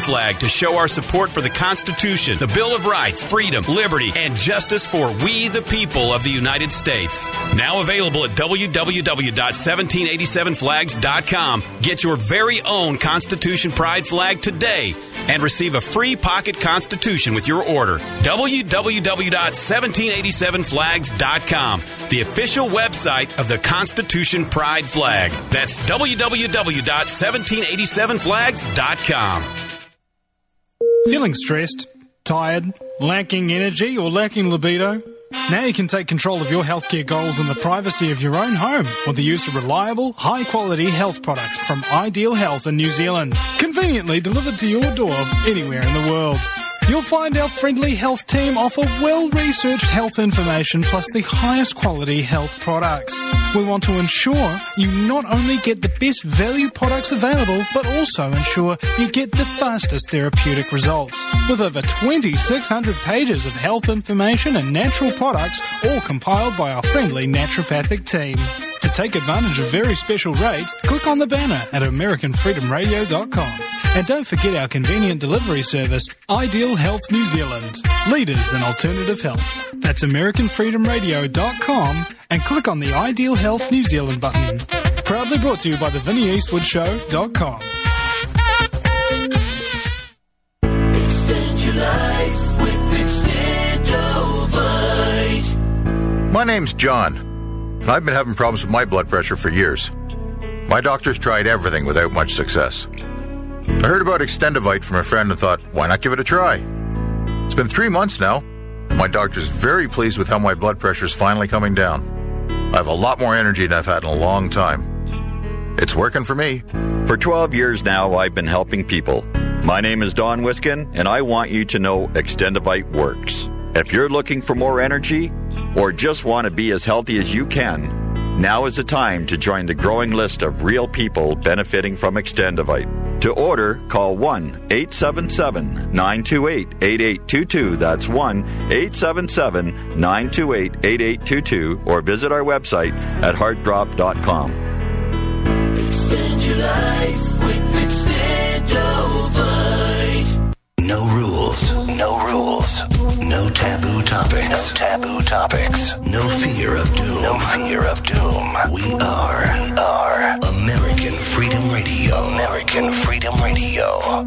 S15: flag to show our support for the Constitution, the Bill of Rights, freedom, liberty, and justice for we the people of the United States. Now available at w w w dot seventeen eighty-seven flags dot com. Get your very own Constitution Pride flag today and receive a free pocket Constitution with your order. w w w dot seventeen eighty-seven flags dot com, the official website of the Constitution Pride flag. That's w w w dot seventeen eighty-seven flags dot com.
S2: Feeling stressed, tired, lacking energy, or lacking libido? Now you can take control of your healthcare goals in the privacy of your own home with the use of reliable, high-quality health products from Ideal Health in New Zealand, conveniently delivered to your door anywhere in the world. You'll find our friendly health team offer well-researched health information plus the highest quality health products. We want to ensure you not only get the best value products available, but also ensure you get the fastest therapeutic results. With over twenty-six hundred pages of health information and natural products, all compiled by our friendly naturopathic team. To take advantage of very special rates, click on the banner at american freedom radio dot com. And don't forget our convenient delivery service, Ideal Health New Zealand, leaders in alternative health. That's american freedom radio dot com and click on the Ideal Health New Zealand button. Proudly brought to you by the vinnie eastwood show dot com.
S4: Extend your life with Extendovite.
S5: My name's John. I've been having problems with my blood pressure for years. My doctor's tried everything without much success. I heard about Extendovite from a friend and thought, why not give it a try? It's been three months now, and my doctor's very pleased with how my blood pressure's finally coming down. I have a lot more energy than I've had in a long time. It's working for me.
S6: For twelve years now, I've been helping people. My name is Don Wiskin, and I want you to know Extendovite works. If you're looking for more energy, or just want to be as healthy as you can, now is the time to join the growing list of real people benefiting from Extendovite. To order, call one eight seven seven nine two eight eight eight two two. That's one eight seven seven nine two eight eight eight two two, or visit our website at heart drop dot com.
S4: Extend your life with Extendovite.
S12: No rules, no rules, no taboo topics, no taboo topics, no fear of doom, no fear of doom. We are, we are American Freedom Radio, American Freedom Radio.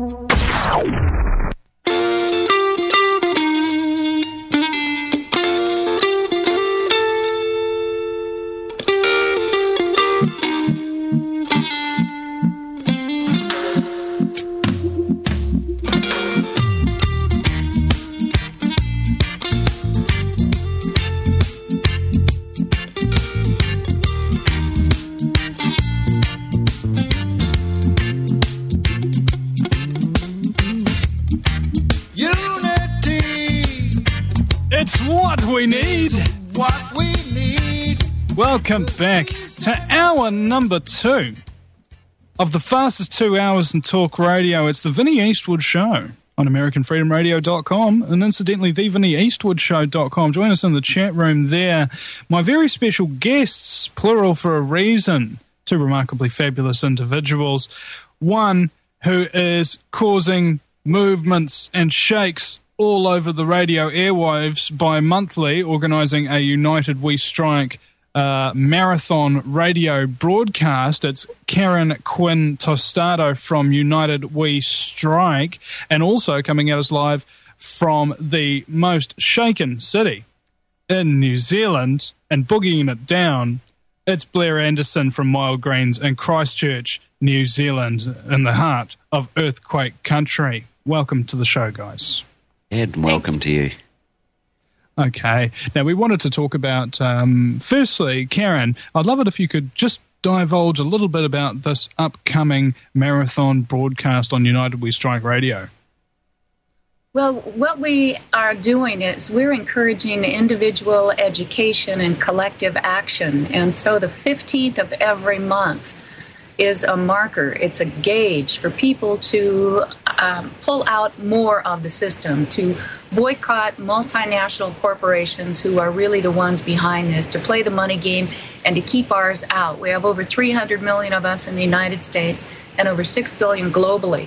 S2: We need
S1: what we need.
S2: Welcome back to hour number two of the fastest two hours in talk radio. It's the Vinnie Eastwood Show on american freedom radio dot com and incidentally the vinnie eastwood show dot com. Join us in the chat room there. My very special guests, plural for a reason, two remarkably fabulous individuals. One who is causing movements and shakes all over the radio airwaves by monthly organising a United We Strike uh, marathon radio broadcast. It's Karen Quinn Tostado from United We Strike, and also coming at us live from the most shaken city in New Zealand and boogieing it down. It's Blair Anderson from Mild Greens in Christchurch, New Zealand, in the heart of earthquake country. Welcome to the show, guys.
S16: Ed, welcome to you.
S2: Okay. Now, we wanted to talk about, um, firstly, Karen, I'd love it if you could just divulge a little bit about this upcoming marathon broadcast on United We Strike Radio.
S17: Well, what we are doing is we're encouraging individual education and collective action. And so the fifteenth of every month is a marker. It's a gauge for people to um, pull out more of the system, to boycott multinational corporations who are really the ones behind this, to play the money game and to keep ours out. We have over three hundred million of us in the United States and over six billion globally.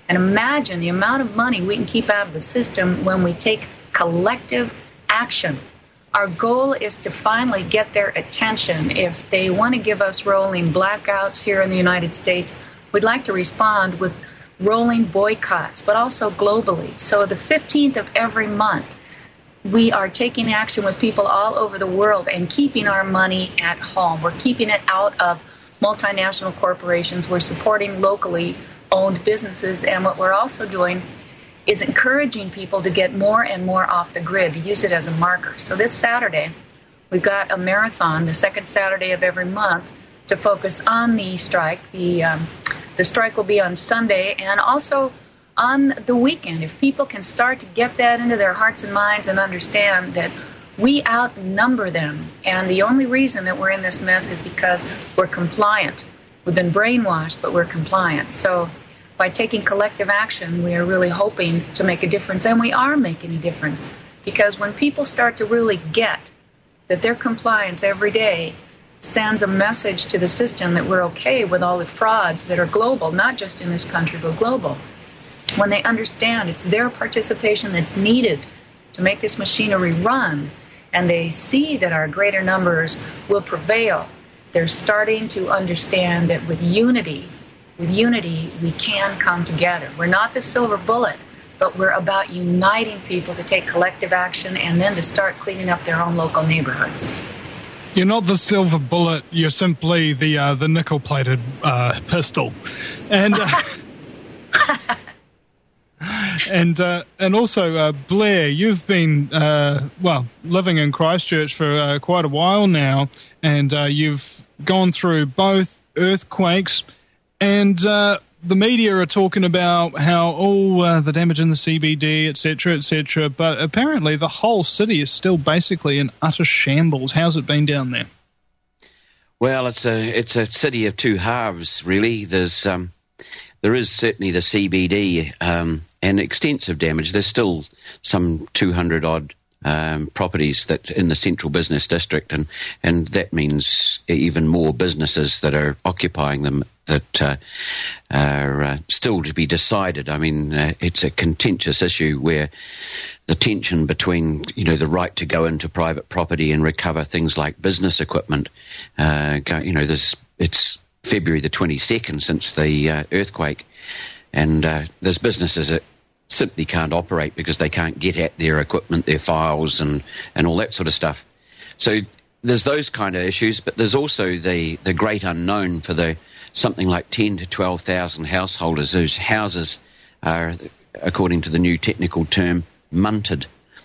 S17: And imagine the amount of money we can keep out of the system when we take collective action. Our goal is to finally get their attention. If they want to give us rolling blackouts here in the United States, we'd like to respond with rolling boycotts, but also globally. So the fifteenth of every month, we are taking action with people all over the world and keeping our money at home. We're keeping it out of multinational corporations. We're supporting locally owned businesses. And what we're also doing is encouraging people to get more and more off the grid, to use it as a marker. So this Saturday, we've got a marathon, the second Saturday of every month, to focus on the strike. The, um, the strike will be on Sunday and also on the weekend. If people can start to get that into their hearts and minds and understand that we outnumber them, and the only reason that we're in this mess is because we're compliant. We've been brainwashed, but we're compliant. So by taking collective action, we are really hoping to make a difference, and we are making a difference. Because when people start to really get that their compliance every day sends a message to the system that we're okay with all the frauds that are global, not just in this country, but global. When they understand it's their participation that's needed to make this machinery run, and they see that our greater numbers will prevail, they're starting to understand that with unity, with unity, we can come together. We're not the silver bullet, but we're about uniting people to take collective action and then to start cleaning up their own local neighborhoods.
S2: You're not the silver bullet. You're simply the uh, the nickel-plated uh, pistol, and uh, and uh, and also uh, Blair, you've been uh, well living in Christchurch for uh, quite a while now, and uh, you've gone through both earthquakes, and uh, the media are talking about how oh uh, the damage in the C B D, et cetera, et cetera. But apparently, the whole city is still basically in utter shambles. How's it been down there?
S16: Well, it's a it's a city of two halves, really. There's um, there is certainly the C B D um, and extensive damage. There's still some two hundred odd um, properties that in the central business district, and and that means even more businesses that are occupying them that uh, are uh, still to be decided. I mean, uh, it's a contentious issue where the tension between, you know, the right to go into private property and recover things like business equipment, uh, go, you know, there's, it's February the twenty-second since the uh, earthquake, and uh, there's businesses that simply can't operate because they can't get at their equipment, their files, and, and all that sort of stuff. So there's those kind of issues, but there's also the, the great unknown for the something like ten to twelve thousand householders whose houses are, according to the new technical term, munted.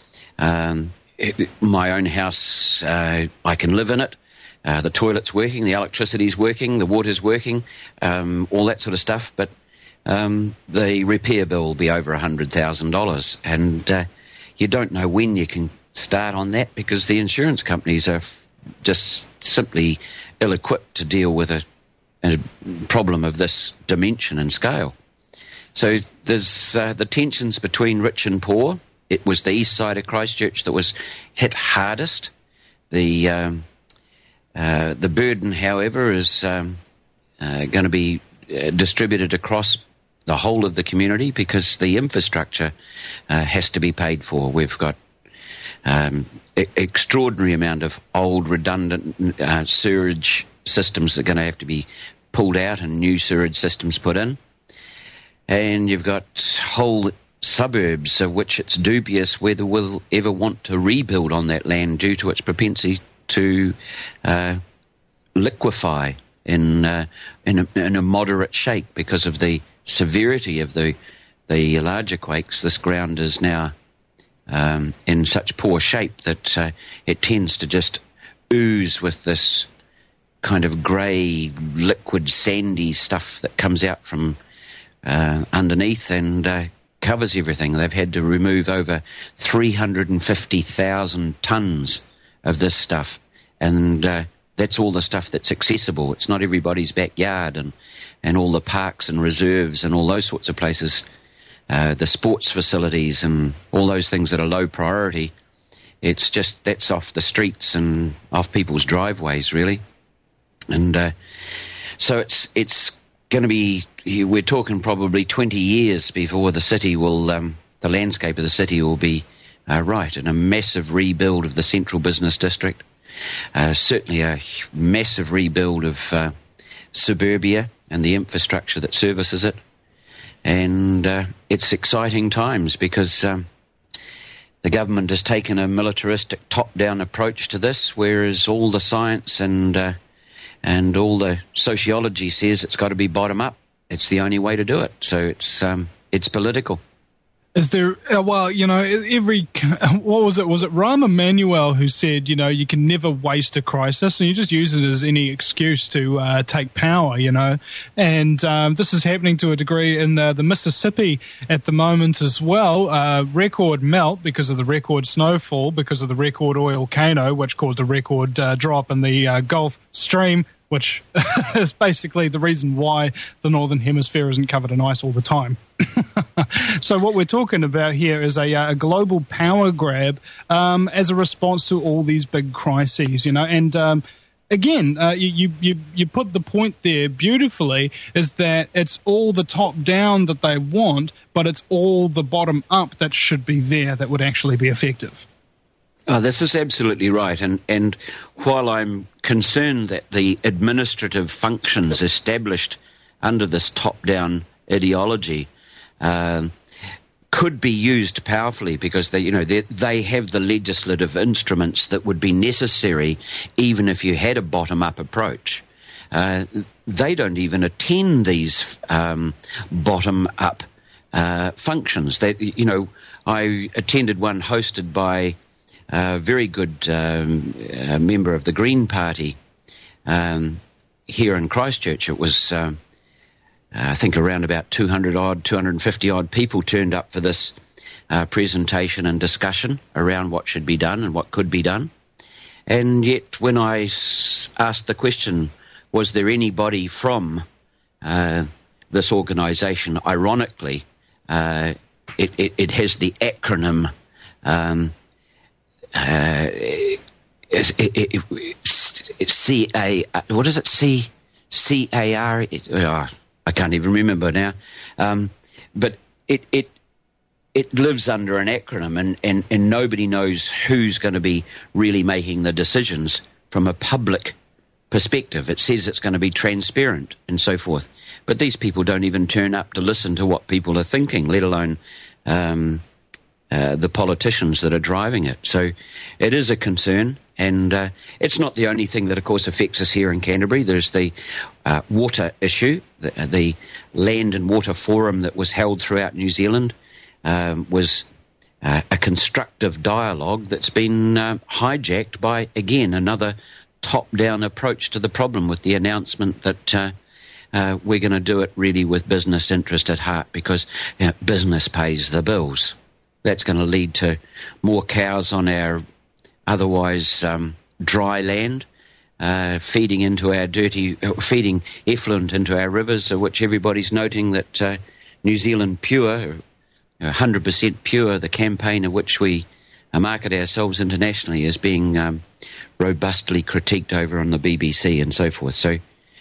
S16: Um, it, my own house, uh, I can live in it. Uh, the toilet's working, the electricity's working, the water's working, um, all that sort of stuff. But um, the repair bill will be over one hundred thousand dollars. And uh, you don't know when you can start on that because the insurance companies are f- just simply ill-equipped to deal with a a problem of this dimension and scale. So there's uh, the tensions between rich and poor. It was the east side of Christchurch that was hit hardest. The um, uh, the burden, however, is um, uh, going to be uh, distributed across the whole of the community because the infrastructure uh, has to be paid for. We've got um, e- extraordinary amount of old redundant uh, sewerage systems that are going to have to be pulled out and new sewerage systems put in. And you've got whole suburbs of which it's dubious whether we'll ever want to rebuild on that land due to its propensity to uh, liquefy in, uh, in, a, in a moderate shake because of the severity of the, the larger quakes. This ground is now um, in such poor shape that uh, it tends to just ooze with this kind of grey, liquid, sandy stuff that comes out from uh, underneath and uh, covers everything. They've had to remove over three hundred fifty thousand tonnes of this stuff, and uh, that's all the stuff that's accessible. It's not everybody's backyard, and, and all the parks and reserves and all those sorts of places, uh, the sports facilities and all those things that are low priority. It's just, that's off the streets and off people's driveways, really. And uh, so it's it's going to be, we're talking probably twenty years before the city will, um, the landscape of the city will be uh, right, and a massive rebuild of the central business district, uh, certainly a massive rebuild of uh, suburbia and the infrastructure that services it. And uh, it's exciting times because um, the government has taken a militaristic top-down approach to this, whereas all the science and uh, and all the sociology says it's got to be bottom-up. It's the only way to do it. So it's um, it's political.
S2: Is there, uh, well, you know, every, what was it? Was it Rahm Emanuel who said, you know, you can never waste a crisis and you just use it as any excuse to uh, take power, you know? And um, this is happening to a degree in uh, the Mississippi at the moment as well. Uh, record melt because of the record snowfall, because of the record oil volcano, which caused a record uh, drop in the uh, Gulf Stream, which is basically the reason why the Northern Hemisphere isn't covered in ice all the time. So what we're talking about here is a, a global power grab um, as a response to all these big crises, you know. And um, again, uh, you, you, you put the point there beautifully, is that it's all the top-down that they want, but it's all the bottom-up that should be there that would actually be effective.
S16: Oh, this is absolutely right. And, and while I'm concerned that the administrative functions established under this top-down ideology uh, could be used powerfully because they, you know, they, they have the legislative instruments that would be necessary even if you had a bottom-up approach. Uh, they don't even attend these um, bottom-up uh, functions. They, you know, I attended one hosted by a very good um, uh, member of the Green Party um, here in Christchurch. It was, um, I think, around about two hundred odd, two hundred fifty odd people turned up for this uh, presentation and discussion around what should be done and what could be done. And yet, when I s- asked the question, was there anybody from uh, this organisation, ironically, uh, it, it, it has the acronym Um, Uh, it, it, it, it, C A, what is it? C C A R. It, oh, I can't even remember now. Um, but it it it lives under an acronym, and, and, and nobody knows who's going to be really making the decisions from a public perspective. It says it's going to be transparent and so forth, but these people don't even turn up to listen to what people are thinking, let alone Um, Uh, the politicians that are driving it. So it is a concern, and uh, it's not the only thing that, of course, affects us here in Canterbury. There's the uh, water issue. The, the Land and Water Forum that was held throughout New Zealand um, was uh, a constructive dialogue that's been uh, hijacked by, again, another top-down approach to the problem with the announcement that uh, uh, we're going to do it really with business interest at heart because you know, business pays the bills. That's going to lead to more cows on our otherwise um, dry land, uh, feeding into our dirty, uh, feeding effluent into our rivers, of which everybody's noting that uh, New Zealand Pure, one hundred percent pure, the campaign of which we uh, market ourselves internationally, is being um, robustly critiqued over on the B B C and so forth. So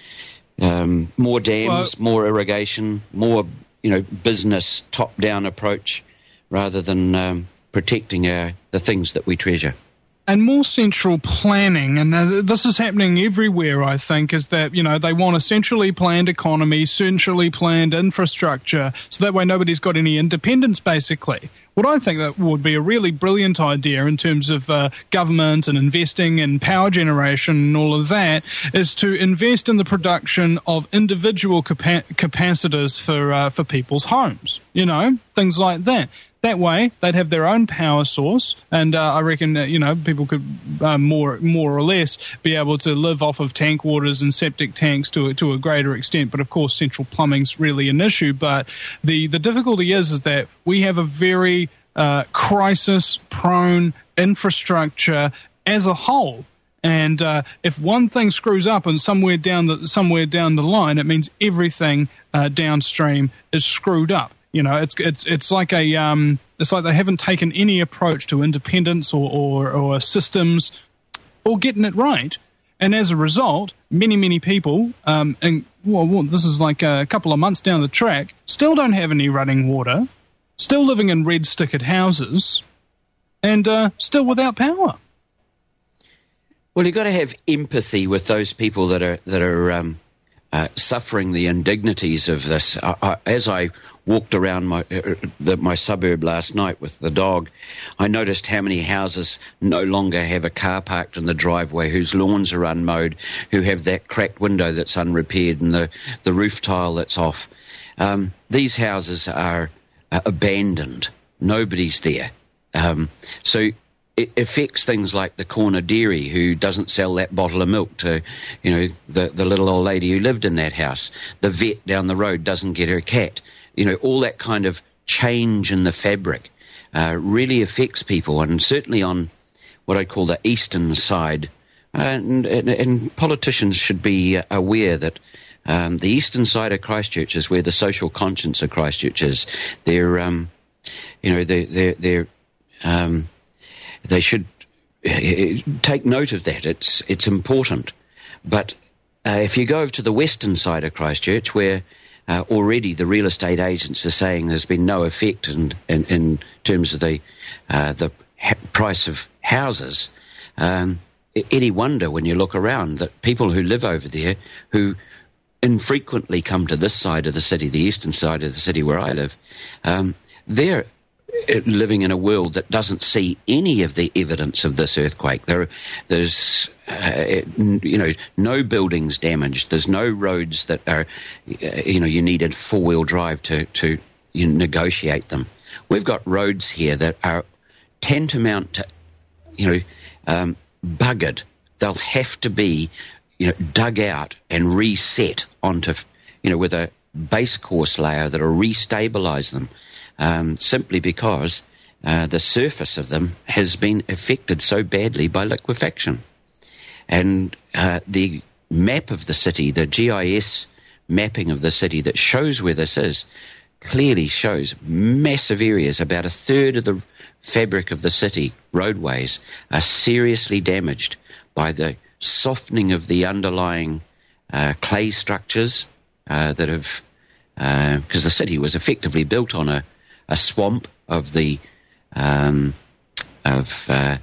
S16: um, more dams, well, more irrigation, more you know business top-down approach, rather than um, protecting our, the things that we treasure.
S2: And more central planning, and uh, this is happening everywhere, I think, is that, you know, they want a centrally planned economy, centrally planned infrastructure, so that way nobody's got any independence, basically. What I think that would be a really brilliant idea in terms of uh, government and investing in power generation and all of that is to invest in the production of individual capa- capacitors for uh, for people's homes, you know, things like that. That way, they'd have their own power source, and uh, I reckon, uh, you know, people could uh, more more or less be able to live off of tank waters and septic tanks to a, to a greater extent. But of course, central plumbing's really an issue. But the, the difficulty is, is that we have a very uh, crisis-prone infrastructure as a whole. And uh, if one thing screws up and somewhere down the somewhere down the line, it means everything uh, downstream is screwed up. You know, it's it's it's like a um, it's like they haven't taken any approach to independence or, or, or systems or getting it right, and as a result, many many people, um, and well, well, this is like a couple of months down the track, still don't have any running water, still living in red stickered houses, and uh, still without power.
S16: Well, you've got to have empathy with those people that are that are um, uh, suffering the indignities of this. I, I, as I walked around my uh, the, my suburb last night with the dog, I noticed how many houses no longer have a car parked in the driveway, whose lawns are unmowed, who have that cracked window that's unrepaired and the, the roof tile that's off. Um, these houses are uh, abandoned. Nobody's there. Um, so it affects things like the corner dairy who doesn't sell that bottle of milk to, you know, the, the little old lady who lived in that house. The vet down the road doesn't get her cat. You know, all that kind of change in the fabric uh, really affects people, and certainly on what I call the eastern side. And, and, and politicians should be aware that um, the eastern side of Christchurch is where the social conscience of Christchurch is. They're, um, you know, they're, they're, they're um, they should take note of that. It's it's important. But uh, if you go over to the western side of Christchurch, where uh, already the real estate agents are saying there's been no effect in in, in terms of the uh, the ha- price of houses, um, any wonder when you look around that people who live over there, who infrequently come to this side of the city, the eastern side of the city where I live, um, they're living in a world that doesn't see any of the evidence of this earthquake. There, there's, uh, you know, no buildings damaged. There's no roads that are, you know, you needed four-wheel drive to, to you know, negotiate them. We've got roads here that are tantamount to, you know, um, buggered. They'll have to be, you know, dug out and reset onto, you know, with a base course layer that will restabilise them. Um, simply because uh, the surface of them has been affected so badly by liquefaction. And uh, the map of the city, the G I S mapping of the city that shows where this is, clearly shows massive areas, about a third of the fabric of the city, roadways, are seriously damaged by the softening of the underlying uh, clay structures uh, that have, because uh, the city was effectively built on a a swamp of the, um, of, uh,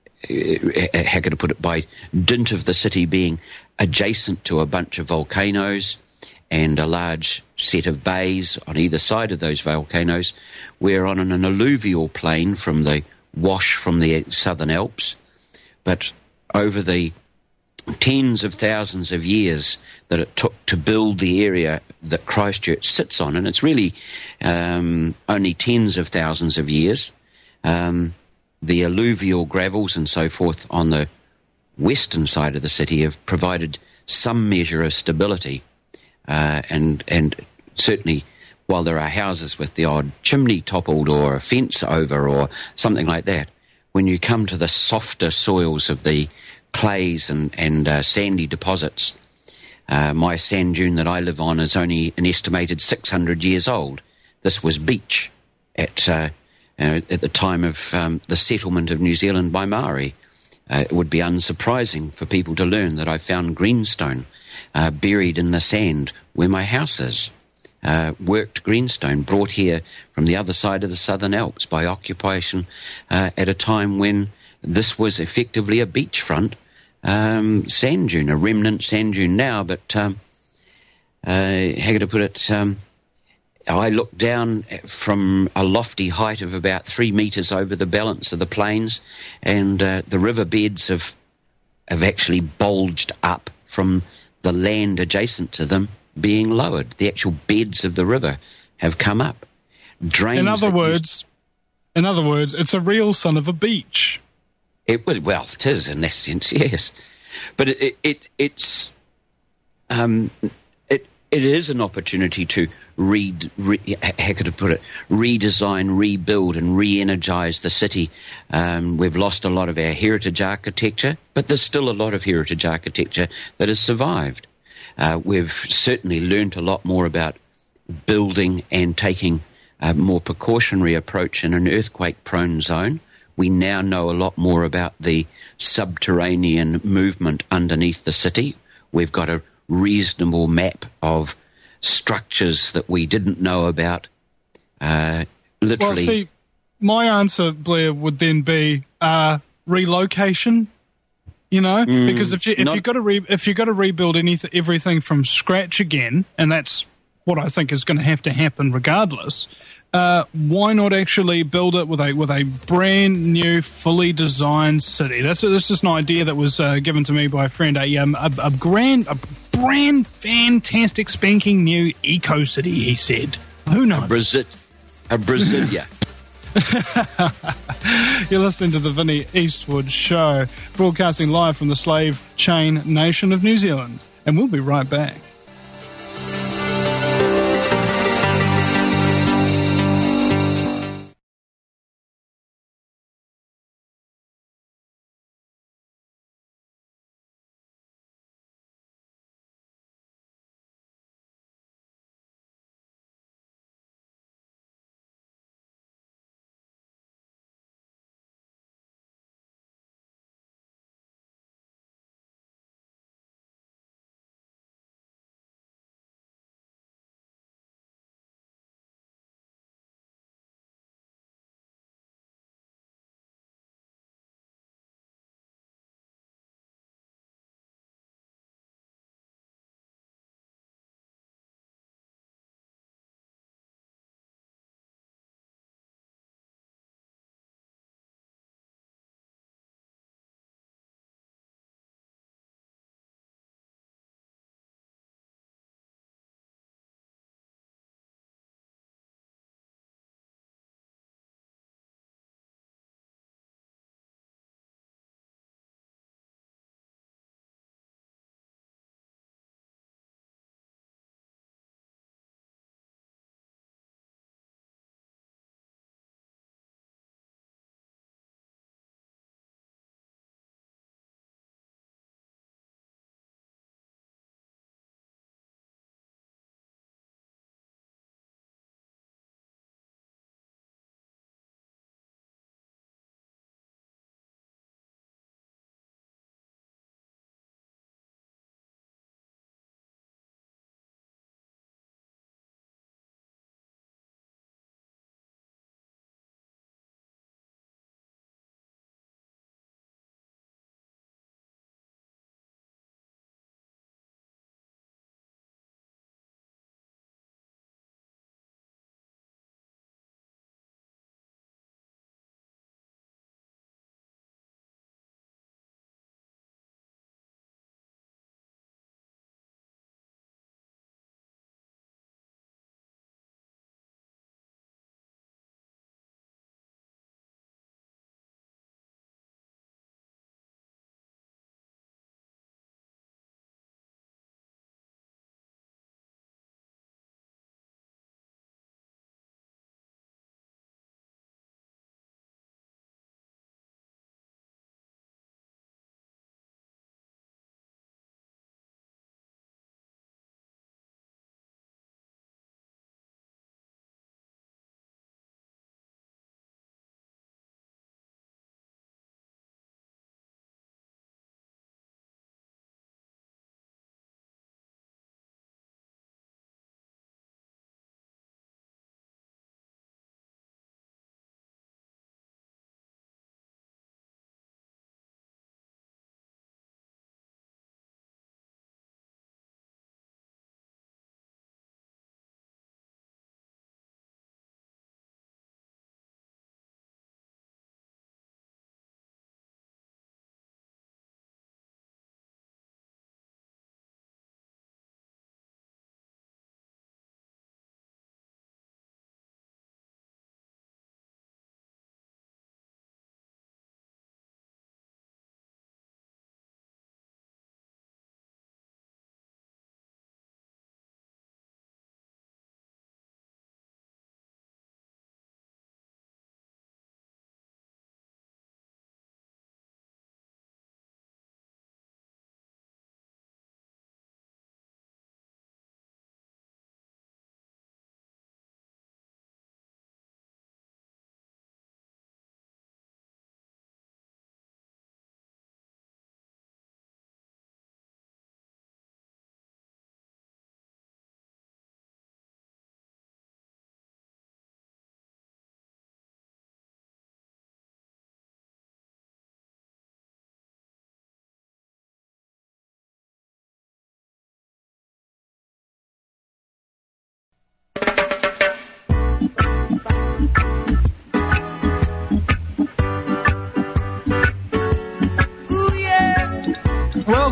S16: how can I put it, by dint of the city being adjacent to a bunch of volcanoes and a large set of bays on either side of those volcanoes. We're on an, an alluvial plain from the wash from the Southern Alps, but over the tens of thousands of years that it took to build the area that Christchurch sits on, and it's really um, only tens of thousands of years, um, the alluvial gravels and so forth on the western side of the city have provided some measure of stability, uh, and and certainly while there are houses with the odd chimney toppled or a fence over or something like that, when you come to the softer soils of the clays and, and uh, sandy deposits. Uh, my sand dune that I live on is only an estimated six hundred years old. This was beach at uh, uh, at the time of um, the settlement of New Zealand by Maori. Uh, it would be unsurprising for people to learn that I found greenstone uh, buried in the sand where my house is. Uh, worked greenstone brought here from the other side of the Southern Alps by occupation uh, at a time when this was effectively a beachfront um, sand dune, a remnant sand dune now, but um, uh, how could I put it? Um, I looked down from a lofty height of about three metres over the balance of the plains, and uh, the river beds have, have actually bulged up from the land adjacent to them being lowered. The actual beds of the river have come up. Drains
S2: in other words,
S16: used...
S2: in other words, it's a real son of a beach.
S16: It was, well, it is in that sense, yes, but it, it, it it's um, it it is an opportunity to read, re, how could I put it, redesign, rebuild, and re-energise the city. Um, we've lost a lot of our heritage architecture, but there's still a lot of heritage architecture that has survived. Uh, we've certainly learnt a lot more about building and taking a more precautionary approach in an earthquake-prone zone. We now know a lot more about the subterranean movement underneath the city. We've got a reasonable map of structures that we didn't know about. Uh, literally.
S2: Well, see, my answer, Blair, would then be uh, relocation. You know,
S16: Mm,
S2: because if you if
S16: not-
S2: you got to re, if you got to rebuild anything everything from scratch again, and that's what I think is going to have to happen regardless. Uh, why not actually build it with a with a brand new, fully designed city? That's that's just an idea that was uh, given to me by a friend. A um a, a grand a brand fantastic spanking new eco city. He said, "Who knows?"
S16: A Brazil, a Brasilia.
S2: You're listening to the Vinnie Eastwood Show, broadcasting live from the slave chain nation of New Zealand, and we'll be right back.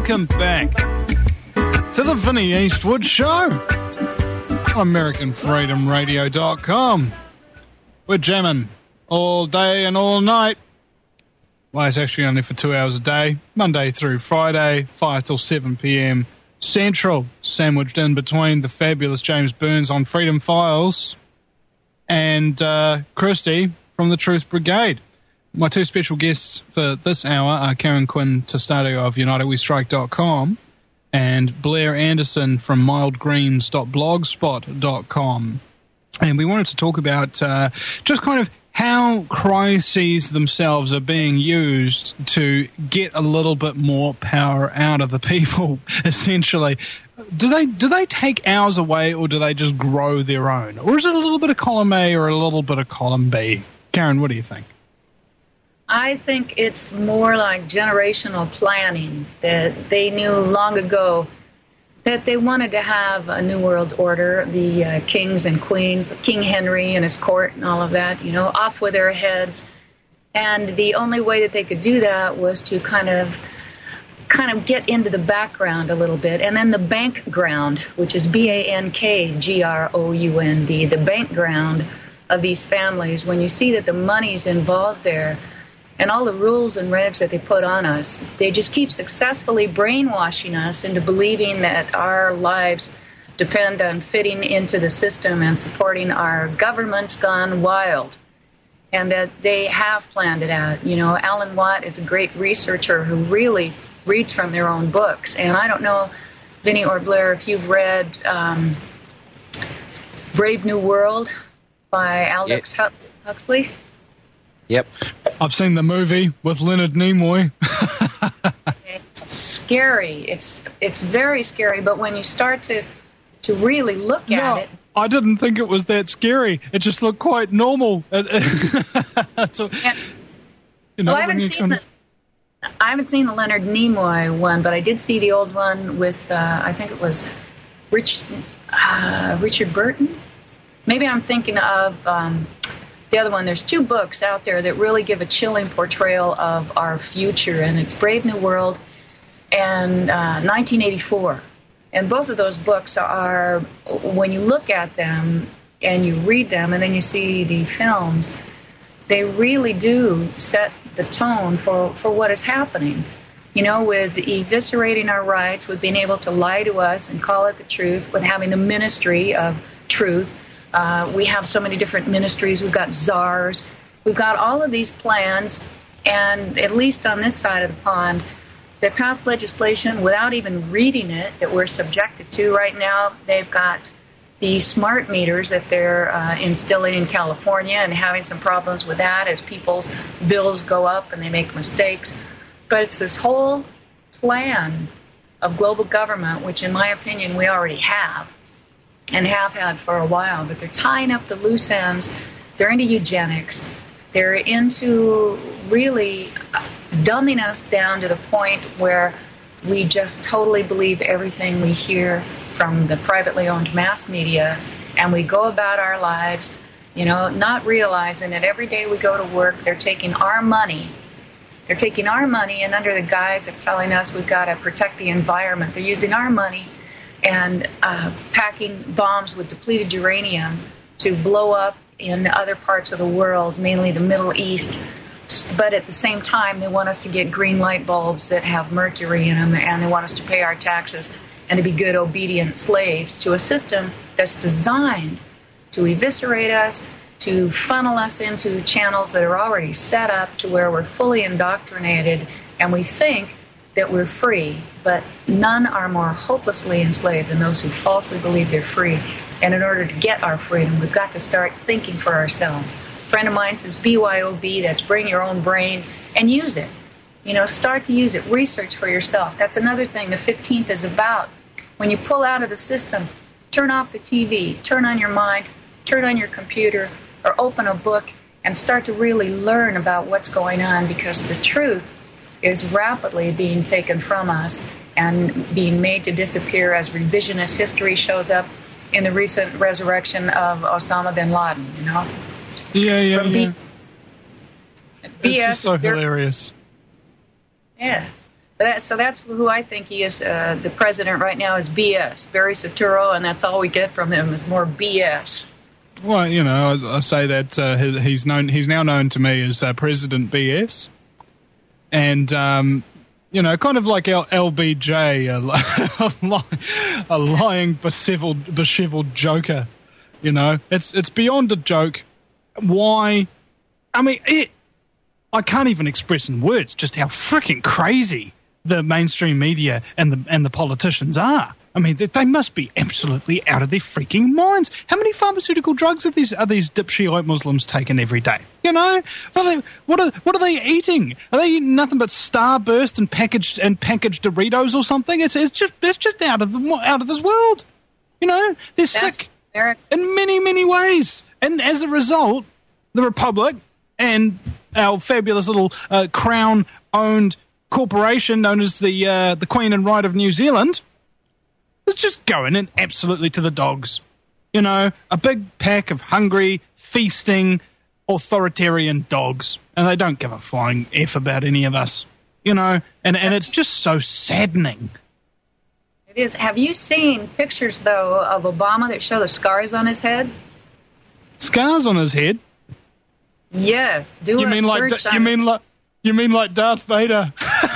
S2: welcome back to the Vinny Eastwood Show on American Freedom Radio dot com. We're jamming all day and all night. Well, it's actually only for two hours a day, Monday through Friday, five till seven p.m. Central, sandwiched in between the fabulous James Burns on Freedom Files and uh, Christy from the Truth Brigade. My two special guests for this hour are Karen Quinn Tostado of United We Strike dot com and Blair Anderson from mild greens dot blogspot dot com. And we wanted to talk about uh, just kind of how crises themselves are being used to get a little bit more power out of the people, essentially. Do they do they take ours away, or do they just grow their own? Or is it a little bit of column A or a little bit of column B? Karen, what do you think?
S17: I think it's more like generational planning, that they knew long ago that they wanted to have a new world order, the uh, kings and queens, King Henry and his court and all of that, you know, off with their heads. And the only way that they could do that was to kind of kind of get into the background a little bit. And then the bank ground, which is B A N K G R O U N D, the bank ground of these families, when you see that the money's involved there, and all the rules and regs that they put on us, they just keep successfully brainwashing us into believing that our lives depend on fitting into the system and supporting our government's gone wild, and that they have planned it out. You know, Alan Watt is a great researcher who really reads from their own books. And I don't know, Vinny or Blair, if you've read um, Brave New World by Aldous yep. Huxley.
S16: Yep.
S2: I've seen the movie with Leonard Nimoy.
S17: It's scary. It's it's very scary, but when you start to to really look
S2: no,
S17: at it...
S2: I didn't think it was that scary. It just looked quite normal. so,
S17: and,
S2: you know,
S17: well, I haven't seen
S2: come...
S17: the I haven't seen the Leonard Nimoy one, but I did see the old one with, uh, I think it was Rich, uh, Richard Burton. Maybe I'm thinking of... Um, the other one. There's two books out there that really give a chilling portrayal of our future, and it's Brave New World and uh, nineteen eighty-four. And both of those books are, when you look at them and you read them and then you see the films, they really do set the tone for, for what is happening. You know, with eviscerating our rights, with being able to lie to us and call it the truth, with having the ministry of truth. Uh, we have so many different ministries. We've got czars. We've got all of these plans, and at least on this side of the pond, they passed legislation without even reading it that we're subjected to. Right now, they've got the smart meters that they're uh, instilling in California and having some problems with that as people's bills go up and they make mistakes. But it's this whole plan of global government, which in my opinion we already have and have had for a while, but they're tying up the loose ends. They're into eugenics. They're into really dumbing us down to the point where we just totally believe everything we hear from the privately owned mass media, and we go about our lives, you know, not realizing that every day we go to work, they're taking our money. They're taking our money, and under the guise of telling us we've got to protect the environment, they're using our money and uh, packing bombs with depleted uranium to blow up in other parts of the world, mainly the Middle East. But at the same time, they want us to get green light bulbs that have mercury in them, and they want us to pay our taxes and to be good, obedient slaves to a system that's designed to eviscerate us, to funnel us into channels that are already set up to where we're fully indoctrinated, and we think that we're free, but none are more hopelessly enslaved than those who falsely believe they're free. And in order to get our freedom, we've got to start thinking for ourselves. A friend of mine says B Y O B, that's bring your own brain and use it. You know, start to use it. Research for yourself. That's another thing the fifteenth is about. When you pull out of the system, turn off the T V, turn on your mind, turn on your computer, or open a book and start to really learn about what's going on, because the truth is rapidly being taken from us and being made to disappear as revisionist history shows up in the recent resurrection of Osama bin Laden, you know?
S2: Yeah, yeah,
S17: From
S2: yeah.
S17: B-
S2: it's just so hilarious.
S17: Yeah. But that, so that's who I think he is. Uh, the president right now is B S, Barry Soetoro, and that's all we get from him is more B S.
S2: Well, you know, I, I say that uh, he, he's known. He's now known to me as uh, President B S, and um, you know, kind of like L- LBJ, a, li- a lying, beseveled, beshiveled joker. You know, it's it's beyond a joke. Why? I mean, it. I can't even express in words just how freaking crazy the mainstream media and the and the politicians are. I mean, they, they must be absolutely out of their freaking minds. How many pharmaceutical drugs are these are these dipshit Muslims taking every day? You know, what are they, what are what are they eating? Are they eating nothing but Starburst and packaged and packaged Doritos or something? It's it's just it's just out of the, out of this world. You know, they're
S17: That's
S2: sick
S17: Eric.
S2: in many many ways, and as a result, the Republic and our fabulous little uh, Crown-owned corporation known as the uh, the Queen and Right of New Zealand is just going in absolutely to the dogs. You know, a big pack of hungry, feasting, authoritarian dogs, and they don't give a flying F about any of us. You know, and, and it's just so saddening.
S17: It is. Have you seen pictures, though, of Obama that show the scars on his head?
S2: Scars on his head?
S17: Yes. Do
S2: you
S17: a
S2: mean like
S17: search
S2: you
S17: on
S2: mean like you mean like Darth Vader?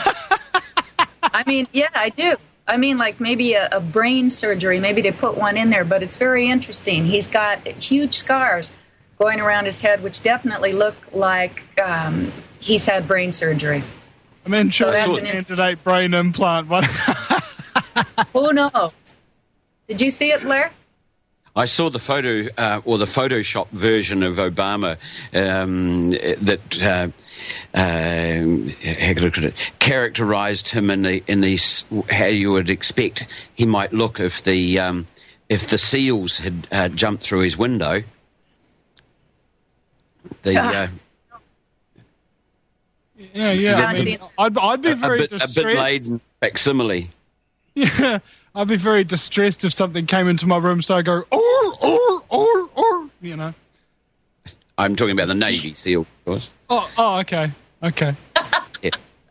S17: I mean, yeah, I do. I mean, like maybe a, a brain surgery. Maybe they put one in there, but it's very interesting. He's got huge scars going around his head, which definitely look like um, he's had brain surgery.
S2: I mean, sure,
S17: So that's
S2: it's
S17: an
S2: an
S17: instance.
S2: candidate brain implant. But
S17: Who knows? Did you see it, Blair?
S16: I saw the photo, uh, or the Photoshop version of Obama um, that uh, uh, how can I look at it, characterised him in the in the s- how you would expect he might look if the um, if the seals had uh, jumped through his window. The uh,
S2: yeah, yeah. I mean, I'd, I'd be
S16: a,
S2: very
S16: a bit, a
S2: distressed.
S16: bit laden facsimile.
S2: Yeah, I'd be very distressed if something came into my room, so I go, or, or, or, or, you know.
S16: I'm talking about the Navy SEAL, of course.
S2: Oh, oh, okay, okay.
S16: Yeah.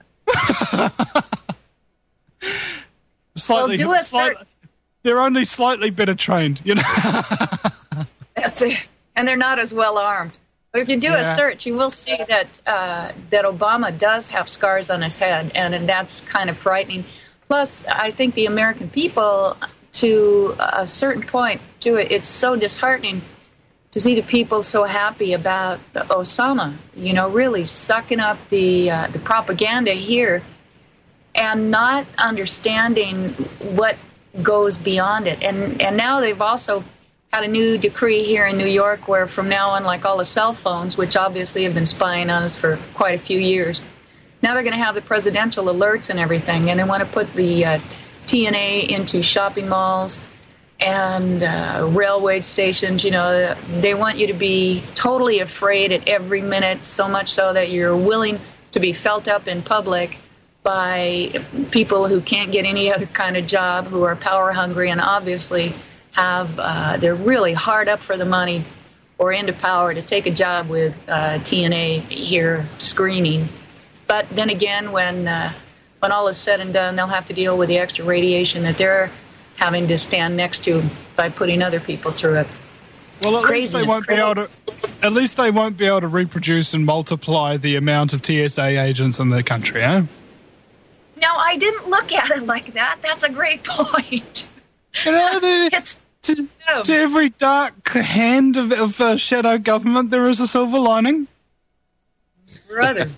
S2: Slightly,
S17: Well, do a
S2: slight-
S17: search.
S2: They're only slightly better trained, you know.
S17: That's it. And they're not as well armed. But if you do
S2: Yeah.
S17: a search, you will see that uh, that Obama does have scars on his head, and, and that's kind of frightening. Plus, I think the American people, to a certain point, to it, it's so disheartening to see the people so happy about Osama. You know, really sucking up the uh, the propaganda here, and not understanding what goes beyond it. And and now they've also had a new decree here in New York where from now on, like all the cell phones, which obviously have been spying on us for quite a few years, now they're going to have the presidential alerts and everything, and they want to put the uh, T N A into shopping malls and uh, railway stations. You know, they want you to be totally afraid at every minute, so much so that you're willing to be felt up in public by people who can't get any other kind of job, who are power hungry, and obviously have uh, they're really hard up for the money or into power to take a job with uh, T N A here screening. But then again, when uh, when all is said and done, they'll have to deal with the extra radiation that they're having to stand next to by putting other people through it.
S2: Well, at
S17: Crazy,
S2: least they
S17: it's
S2: won't be
S17: crazy.
S2: able to. At least they won't be able to reproduce and multiply the amount of T S A agents in the country, eh?
S17: No, I didn't look at it like that. That's a great point.
S2: You know, the,
S17: It's
S2: to, to every dark hand of, of uh, shadow government, there is a silver lining.
S17: brother.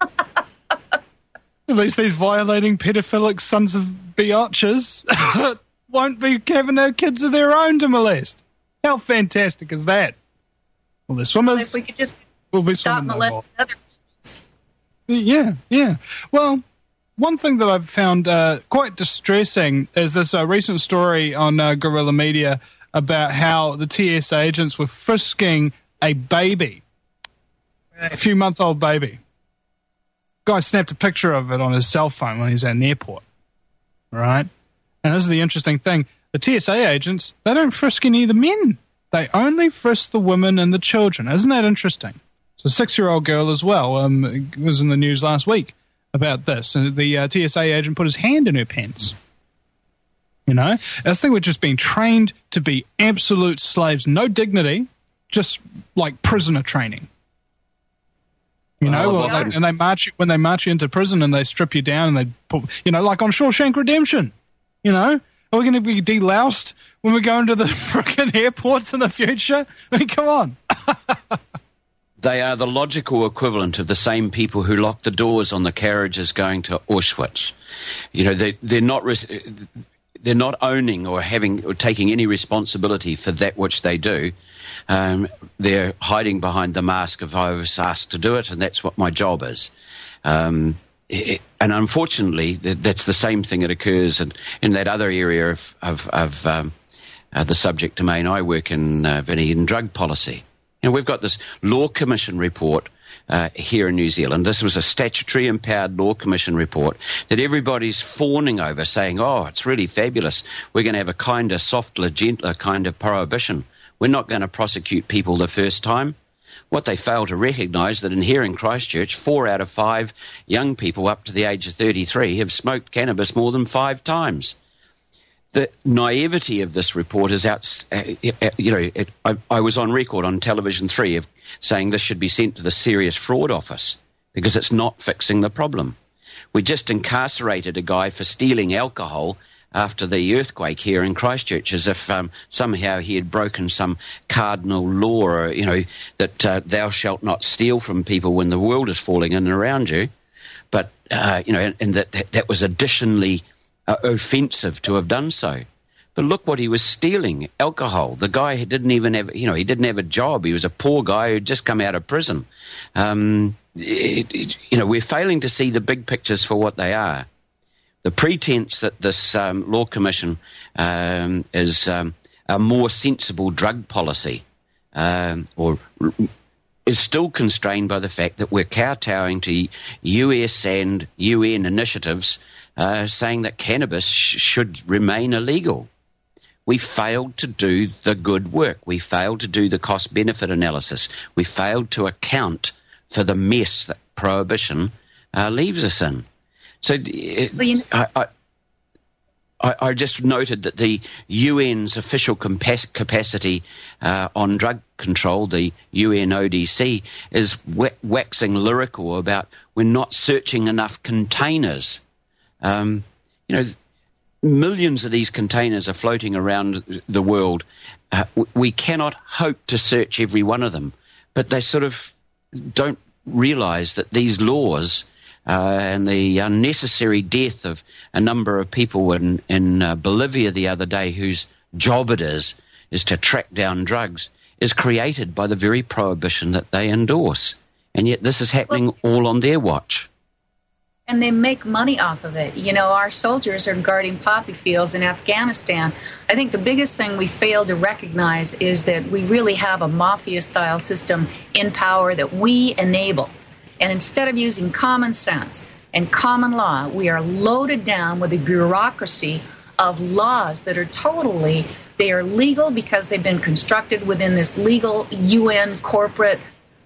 S2: At least these violating pedophilic sons of biatches won't be having their kids of their own to molest. How fantastic is that? Well, the swimmers
S17: If we could just
S2: will be
S17: stop
S2: swimming no
S17: molesting
S2: more.
S17: others.
S2: Yeah, yeah. Well, one thing that I've found uh, quite distressing is this uh, recent story on uh, Guerrilla Media about how the T S A agents were frisking a baby, a few-month-old baby. Guy snapped a picture of it on his cell phone when he was at an airport, right? And this is the interesting thing. The T S A agents, they don't frisk any of the men. They only frisk the women and the children. Isn't that interesting? So a six-year-old girl as well um, was in the news last week. about this. And the uh, T S A agent put his hand in her pants. You know? I think we're just being trained to be absolute slaves. No dignity, just like prisoner training. You know,
S16: well,
S2: well, they, and they march when they march you into prison and they strip you down and they put, you know, like on Shawshank Redemption. You know, are we going to be deloused when we go into the frickin' airports in the future? I mean, come on.
S16: They are the logical equivalent of the same people who lock the doors on the carriages going to Auschwitz. You know, they they're not res- they're not owning or having or taking any responsibility for that which they do. Um, they're hiding behind the mask of I was asked to do it, and that's what my job is. Um, it, and unfortunately, that's the same thing that occurs in, in that other area of, of, of um, uh, the subject domain I work in, uh, Vinny, in drug policy. You know, we've got this Law Commission report uh, here in New Zealand. This was a statutory empowered Law Commission report that everybody's fawning over, saying, oh, it's really fabulous. We're going to have a kinder, softer, gentler kind of prohibition. We're not going to prosecute people the first time. What they fail to recognise that in here in Christchurch, four out of five young people up to the age of thirty-three have smoked cannabis more than five times. The naivety of this report is out. Uh, you know, it, I, I was on record on Television three of saying this should be sent to the Serious Fraud Office because it's not fixing the problem. We just incarcerated a guy for stealing alcohol after the earthquake here in Christchurch, as if um, somehow he had broken some cardinal law, or, you know, that uh, thou shalt not steal from people when the world is falling in and around you. But, uh, you know, and, and that, that that was additionally uh, offensive to have done so. But look what he was stealing, alcohol. The guy didn't even have, you know, he didn't have a job. He was a poor guy who'd just come out of prison. Um, it, it, you know, we're failing to see the big pictures for what they are. The pretense that this um, Law Commission um, is um, a more sensible drug policy um, or is still constrained by the fact that we're kowtowing to U S and U N initiatives uh, saying that cannabis sh- should remain illegal. We failed to do the good work. We failed to do the cost-benefit analysis. We failed to account for the mess that prohibition uh, leaves us in. So it, well, you know, I, I, I just noted that the U N's official compa- capacity uh, on drug control, the U N O D C, is wa- waxing lyrical about we're not searching enough containers. Um, you know, millions of these containers are floating around the world. Uh, we cannot hope to search every one of them, but they sort of don't realise that these laws Uh, and the unnecessary death of a number of people in, in uh, Bolivia the other day whose job it is, is to track down drugs, is created by the very prohibition that they endorse. And yet this is happening all on their watch.
S17: And they make money off of it. You know, our soldiers are guarding poppy fields in Afghanistan. I think the biggest thing we fail to recognize is that we really have a mafia-style system in power that we enable. And instead of using common sense and common law, we are loaded down with a bureaucracy of laws that are totally, they are legal because they've been constructed within this legal U N corporate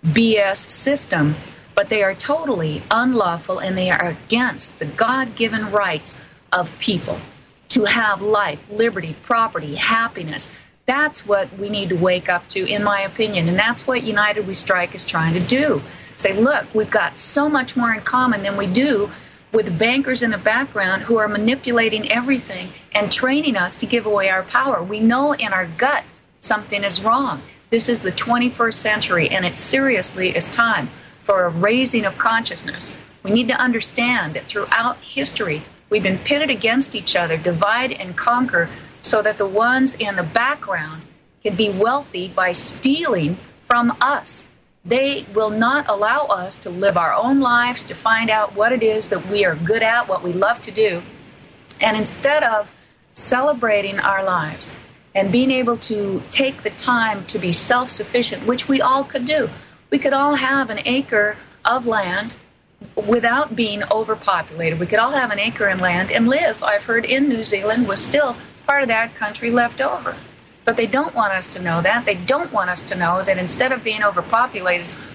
S17: B S system, but they are totally unlawful and they are against the God-given rights of people to have life, liberty, property, happiness. That's what we need to wake up to, in my opinion, and that's what United We Strike is trying to do. Say, look, we've got so much more in common than we do with bankers in the background who are manipulating everything and training us to give away our power. We know in our gut something is wrong. This is the twenty-first century, and it seriously is time for a raising of consciousness. We need to understand that throughout history, we've been pitted against each other, divide and conquer, so that the ones in the background can be wealthy by stealing from us. They will not allow us to live our own lives, to find out what it is that we are good at, what we love to do. And instead of celebrating our lives and being able to take the time to be self-sufficient, which we all could do, we could all have an acre of land without being overpopulated. We could all have an acre of land and live, I've heard, in New Zealand with still part of that country left over. But they don't want us to know that. They don't want us to know that instead of being overpopulated,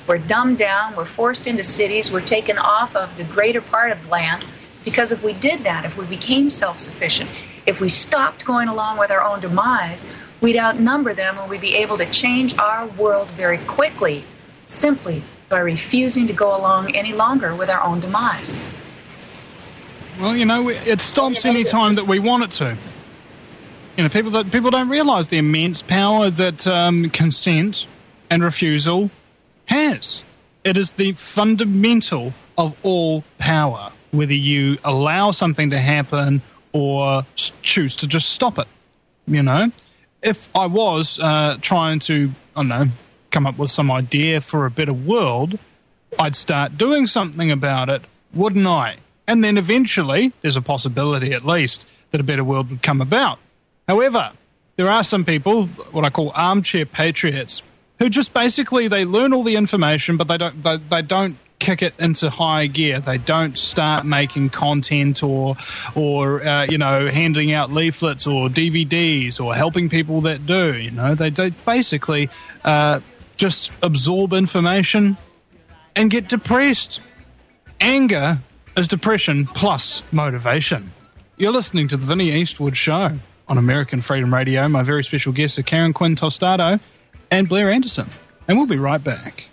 S17: We're dumbed down, we're forced into cities, we're taken off of the greater part of the land, because if we did that, if we became self-sufficient, if we stopped going along with our own demise, we'd outnumber them and we'd be able to change our world very quickly, simply by refusing to go along any longer with our own demise.
S2: Well, you know, it stops any time that we want it to. You know, people that people don't realise the immense power that um, consent and refusal has. It is the fundamental of all power, whether you allow something to happen or choose to just stop it. You know, if I was uh, trying to, I don't know, come up with some idea for a better world, I'd start doing something about it, wouldn't I? And then eventually, there's a possibility at least, that a better world would come about. However, there are some people, what I call armchair patriots, who just basically, they learn all the information, but they don't they, they don't kick it into high gear. They don't start making content or, or uh, you know, handing out leaflets or D V Ds or helping people that do. You know, they, they basically uh, just absorb information and get depressed. Anger is depression plus motivation. You're listening to the Vinnie Eastwood Show on American Freedom Radio. My very special guests are Karen Quinn Tostado and Blair Anderson. And we'll be right back.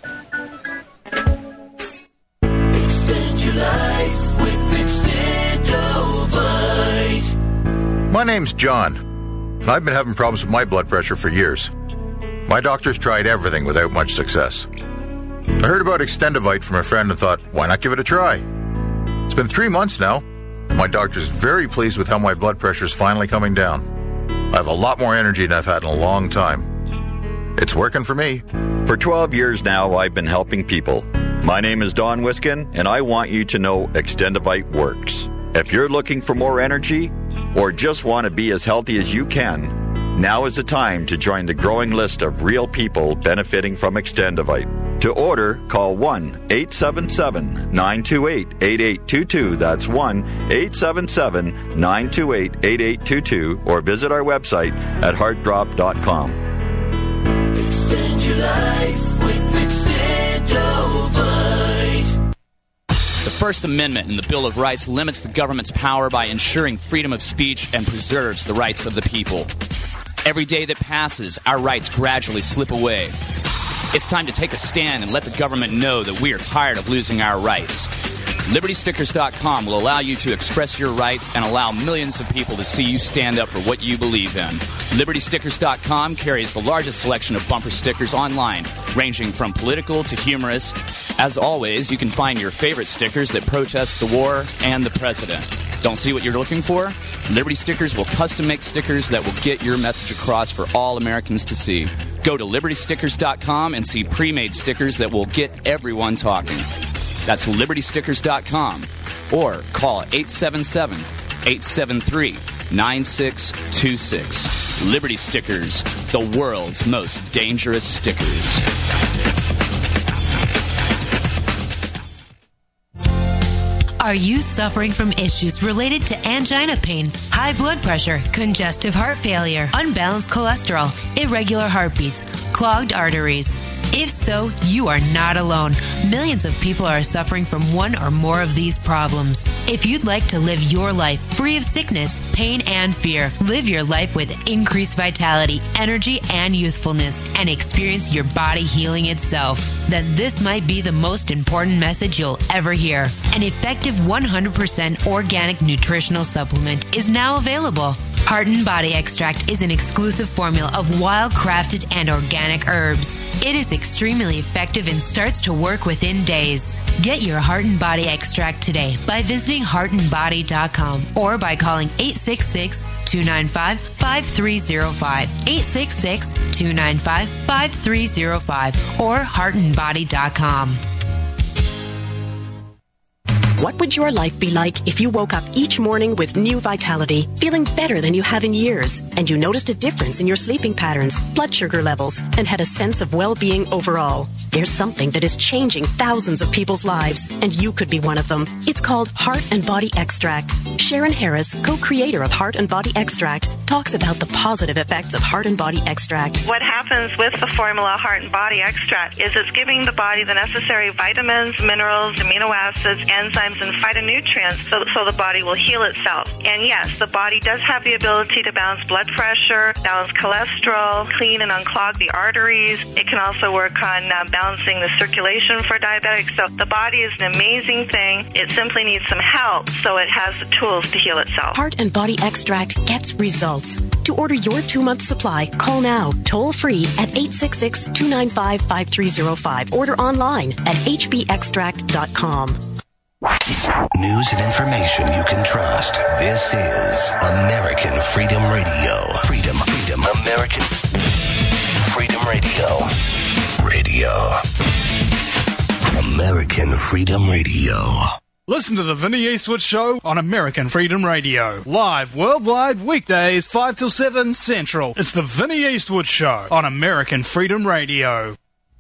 S4: Extend your life with Extendovite.
S5: My name's John, and I've been having problems with my blood pressure for years. My doctor's tried everything without much success. I heard about Extendovite from a friend and thought, why not give it a try? It's been three months now. My doctor's very pleased with how my blood pressure's finally coming down. I have a lot more energy than I've had in a long time. It's working for me.
S6: For twelve years now, I've been helping people. My name is Don Wiskin, and I want you to know Extendovite works. If you're looking for more energy or just want to be as healthy as you can, now is the time to join the growing list of real people benefiting from Extendovite. To order, call one eight seven seven, nine two eight, eight eight two two. That's one eight seven seven, nine two eight, eight eight two two, or visit our website at heart drop dot com.
S4: Extend your life with Extendovite.
S7: The First Amendment in the Bill of Rights limits the government's power by ensuring freedom of speech and preserves the rights of the people. Every day that passes, our rights gradually slip away. It's time to take a stand and let the government know that we are tired of losing our rights. Liberty Stickers dot com will allow you to express your rights and allow millions of people to see you stand up for what you believe in. Liberty Stickers dot com carries the largest selection of bumper stickers online, ranging from political to humorous. As always, you can find your favorite stickers that protest the war and the president. Don't see what you're looking for? Liberty Stickers will custom make stickers that will get your message across for all Americans to see. Go to Liberty Stickers dot com and see pre-made stickers that will get everyone talking. That's Liberty Stickers dot com. Or call eight seven seven, eight seven three, nine six two six. Liberty Stickers, the world's most dangerous stickers.
S8: Are you suffering from issues related to angina pain, high blood pressure, congestive heart failure, unbalanced cholesterol, irregular heartbeats, clogged arteries? If so, you are not alone. Millions of people are suffering from one or more of these problems. If you'd like to live your life free of sickness, pain, and fear, live your life with increased vitality, energy, and youthfulness, and experience your body healing itself, then this might be the most important message you'll ever hear. An effective one hundred percent organic nutritional supplement is now available. Heart and Body Extract is an exclusive formula of wild-crafted and organic herbs. It is extremely effective and starts to work within days. Get your Heart and Body Extract today by visiting heart and body dot com or by calling eight six six, two nine five, five three zero five, eight six six, two nine five, five three zero five, or heart and body dot com.
S9: What would your life be like if you woke up each morning with new vitality, feeling better than you have in years, and you noticed a difference in your sleeping patterns, blood sugar levels, and had a sense of well-being overall? There's something that is changing thousands of people's lives, and you could be one of them. It's called Heart and Body Extract. Sharon Harris, co-creator of Heart and Body Extract, talks about the positive effects of Heart and Body Extract.
S10: What happens with the formula Heart and Body Extract is it's giving the body the necessary vitamins, minerals, amino acids, enzymes, and phytonutrients so, so the body will heal itself. And yes, the body does have the ability to balance blood pressure, balance cholesterol, clean and unclog the arteries. It can also work on uh, balancing the circulation for diabetics. So the body is an amazing thing. It simply needs some help so it has the tools to heal itself.
S9: Heart and Body Extract gets results. To order your two-month supply, call now, toll-free at eight six six, two nine five, five three zero five. Order online at h b extract dot com.
S12: News and information you can trust. This is American Freedom Radio. Freedom, freedom, American Freedom Radio. Radio. American Freedom Radio.
S2: Listen to the Vinny Eastwood Show on American Freedom Radio. Live worldwide weekdays five till seven Central. It's the Vinny Eastwood Show on American Freedom Radio.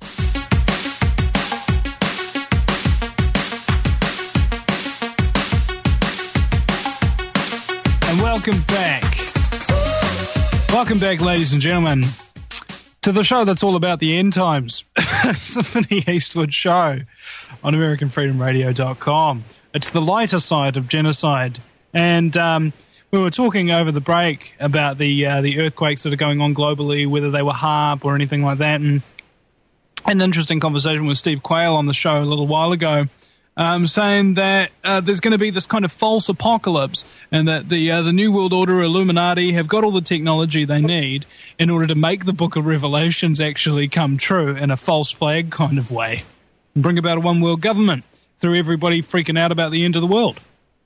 S2: And welcome back. Welcome back, ladies and gentlemen, to the show that's all about the end times. It's the Vinny Eastwood Show on American Freedom Radio dot com. It's the lighter side of genocide. And um, we were talking over the break about the uh, the earthquakes that are going on globally, whether they were HAARP or anything like that. And an interesting conversation with Steve Quayle on the show a little while ago, um, saying that uh, there's going to be this kind of false apocalypse, and that the uh, the New World Order Illuminati have got all the technology they need in order to make the Book of Revelations actually come true in a false flag kind of way, and bring about a one world government through everybody freaking out about the end of the world.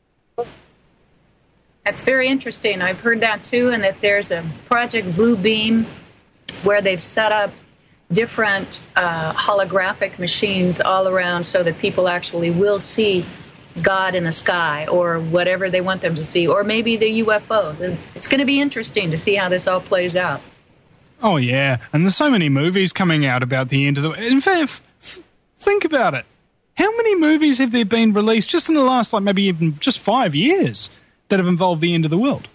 S17: That's very interesting. I've heard that too, and that there's a Project Blue Beam where they've set up different uh, holographic machines all around so that people actually will see God in the sky or whatever they want them to see, or maybe the U F Os. And it's going to be interesting to see how this all plays out.
S2: Oh, yeah. And there's so many movies coming out about the end of the... In fact, f- think about it. How many movies have there been released just in the last, like, maybe even just five years that have involved the end of the world?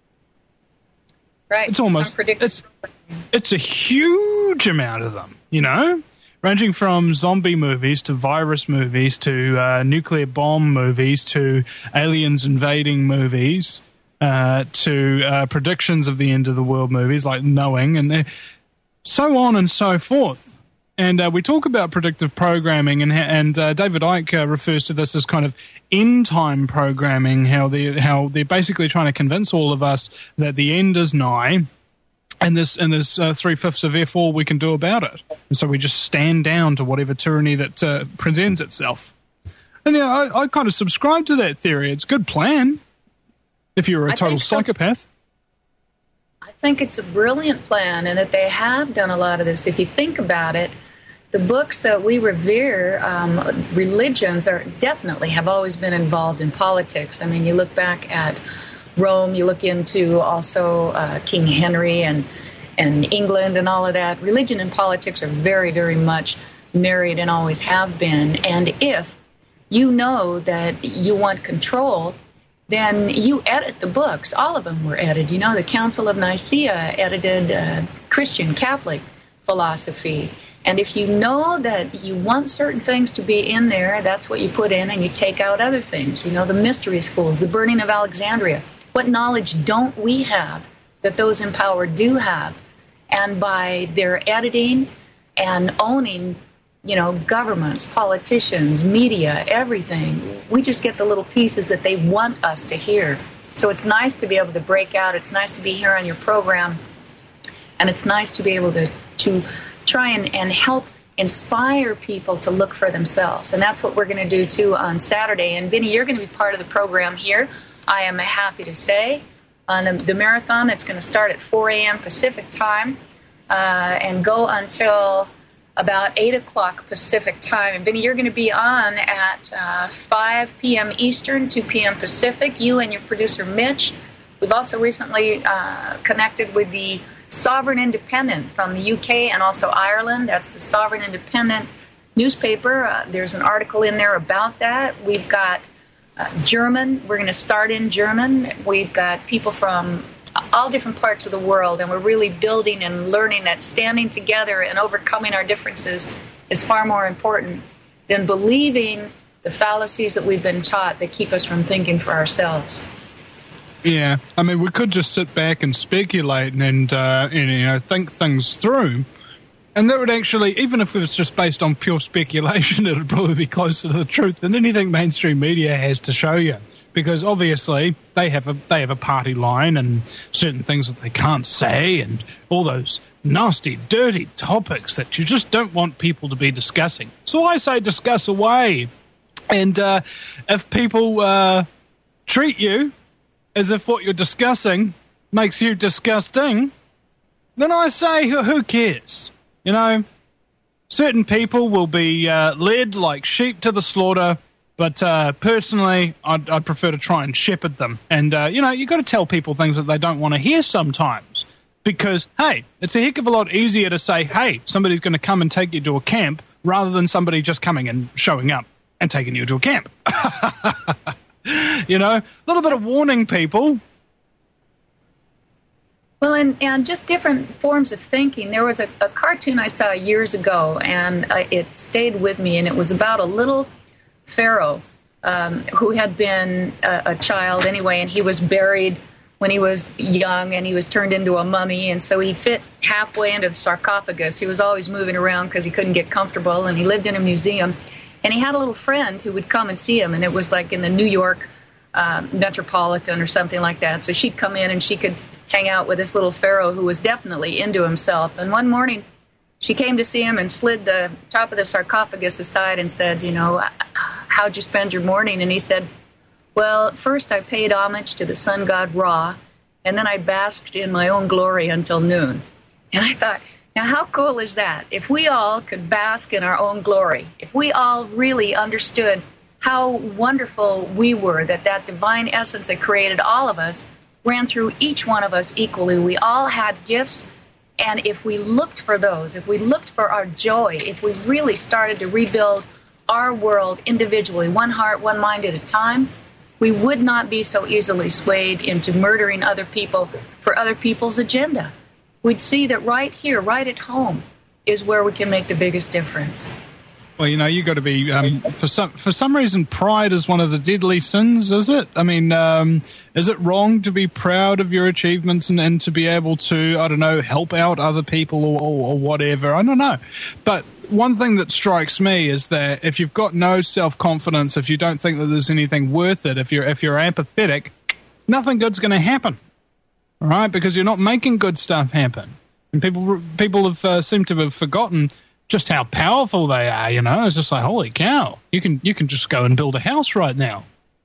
S17: Right.
S2: It's almost... It's, it's a huge amount of them, you know? Ranging from zombie movies to virus movies to uh, nuclear bomb movies to aliens invading movies uh, to uh, predictions of the end of the world movies like Knowing, and so on and so forth. And uh, we talk about predictive programming, and and uh, David Icke uh, refers to this as kind of end-time programming, how they how they're basically trying to convince all of us that the end is nigh, and this and there's uh, three-fifths of F all we can do about it. And so we just stand down to whatever tyranny that uh, presents itself. And you know, I, I kind of subscribe to that theory. It's a good plan if you're a
S17: I
S2: total
S17: so
S2: psychopath.
S17: I think it's a brilliant plan, and that they have done a lot of this. If you think about it, the books that we revere, um, religions are definitely have always been involved in politics. I mean, you look back at Rome, you look into also uh, King Henry and and England and all of that. Religion and politics are very, very much married and always have been. And if you know that you want control, then you edit the books. All of them were edited. You know, the Council of Nicaea edited uh, Christian Catholic philosophy. And if you know that you want certain things to be in there, that's what you put in, and you take out other things. You know, the mystery schools, the burning of Alexandria. What knowledge don't we have that those in power do have? And by their editing and owning, you know, governments, politicians, media, everything, we just get the little pieces that they want us to hear. So it's nice to be able to break out. It's nice to be here on your program. And it's nice to be able to, to try and, and help inspire people to look for themselves. And that's what we're going to do, too, on Saturday. And, Vinny, you're going to be part of the program here, I am happy to say. On the, the marathon, it's going to start at four a.m. Pacific time uh, and go until about eight o'clock Pacific time. And Vinny, you're going to be on at uh, five p.m. Eastern, two p.m. Pacific, you and your producer Mitch. We've also recently uh, connected with the Sovereign Independent from the U K and also Ireland. That's the Sovereign Independent newspaper. Uh, there's an article in there about that. We've got uh, German. We're going to start in German. We've got people from all different parts of the world, and we're really building and learning that standing together and overcoming our differences is far more important than believing the fallacies that we've been taught that keep us from thinking for ourselves.
S2: Yeah, I mean, we could just sit back and speculate and, uh, and you know, think things through, and that would actually, even if it was just based on pure speculation, it would probably be closer to the truth than anything mainstream media has to show you. Because obviously they have a they have a party line and certain things that they can't say and all those nasty, dirty topics that you just don't want people to be discussing. So I say discuss away. And uh, if people uh, treat you as if what you're discussing makes you disgusting, then I say who, who cares? You know, certain people will be uh, led like sheep to the slaughter. But uh, personally, I'd, I'd prefer to try and shepherd them. And, uh, you know, you've got to tell people things that they don't want to hear sometimes. Because, hey, it's a heck of a lot easier to say, hey, somebody's going to come and take you to a camp, rather than somebody just coming and showing up and taking you to a camp. You know, a little bit of warning, people.
S17: Well, and, and just different forms of thinking. There was a, a cartoon I saw years ago, and uh, it stayed with me, and it was about a little Pharaoh, um, who had been a, a child anyway, and he was buried when he was young, and he was turned into a mummy, and so he fit halfway into the sarcophagus. He was always moving around because he couldn't get comfortable, and he lived in a museum, and he had a little friend who would come and see him, and it was like in the New York um, Metropolitan or something like that, so she'd come in and she could hang out with this little Pharaoh who was definitely into himself, and one morning she came to see him and slid the top of the sarcophagus aside and said, you know, how'd you spend your morning? And he said, well, first I paid homage to the sun god Ra, and then I basked in my own glory until noon. And I thought, now how cool is that? If we all could bask in our own glory, if we all really understood how wonderful we were, that that divine essence that created all of us ran through each one of us equally. We all had gifts. And if we looked for those, if we looked for our joy, if we really started to rebuild our world individually, one heart, one mind at a time, we would not be so easily swayed into murdering other people for other people's agenda. We'd see that right here, right at home, is where we can make the biggest difference.
S2: Well, you know, you got to be um, for some for some reason. Pride is one of the deadly sins, is it? I mean, um, is it wrong to be proud of your achievements and, and to be able to, I don't know, help out other people or, or, or whatever? I don't know. But one thing that strikes me is that if you've got no self confidence, if you don't think that there's anything worth it, if you're if you're apathetic, nothing good's going to happen, all right? Because you're not making good stuff happen, and people people have uh, seem to have forgotten just how powerful they are, you know. It's just like, holy cow, you can you can just go and build a house right now.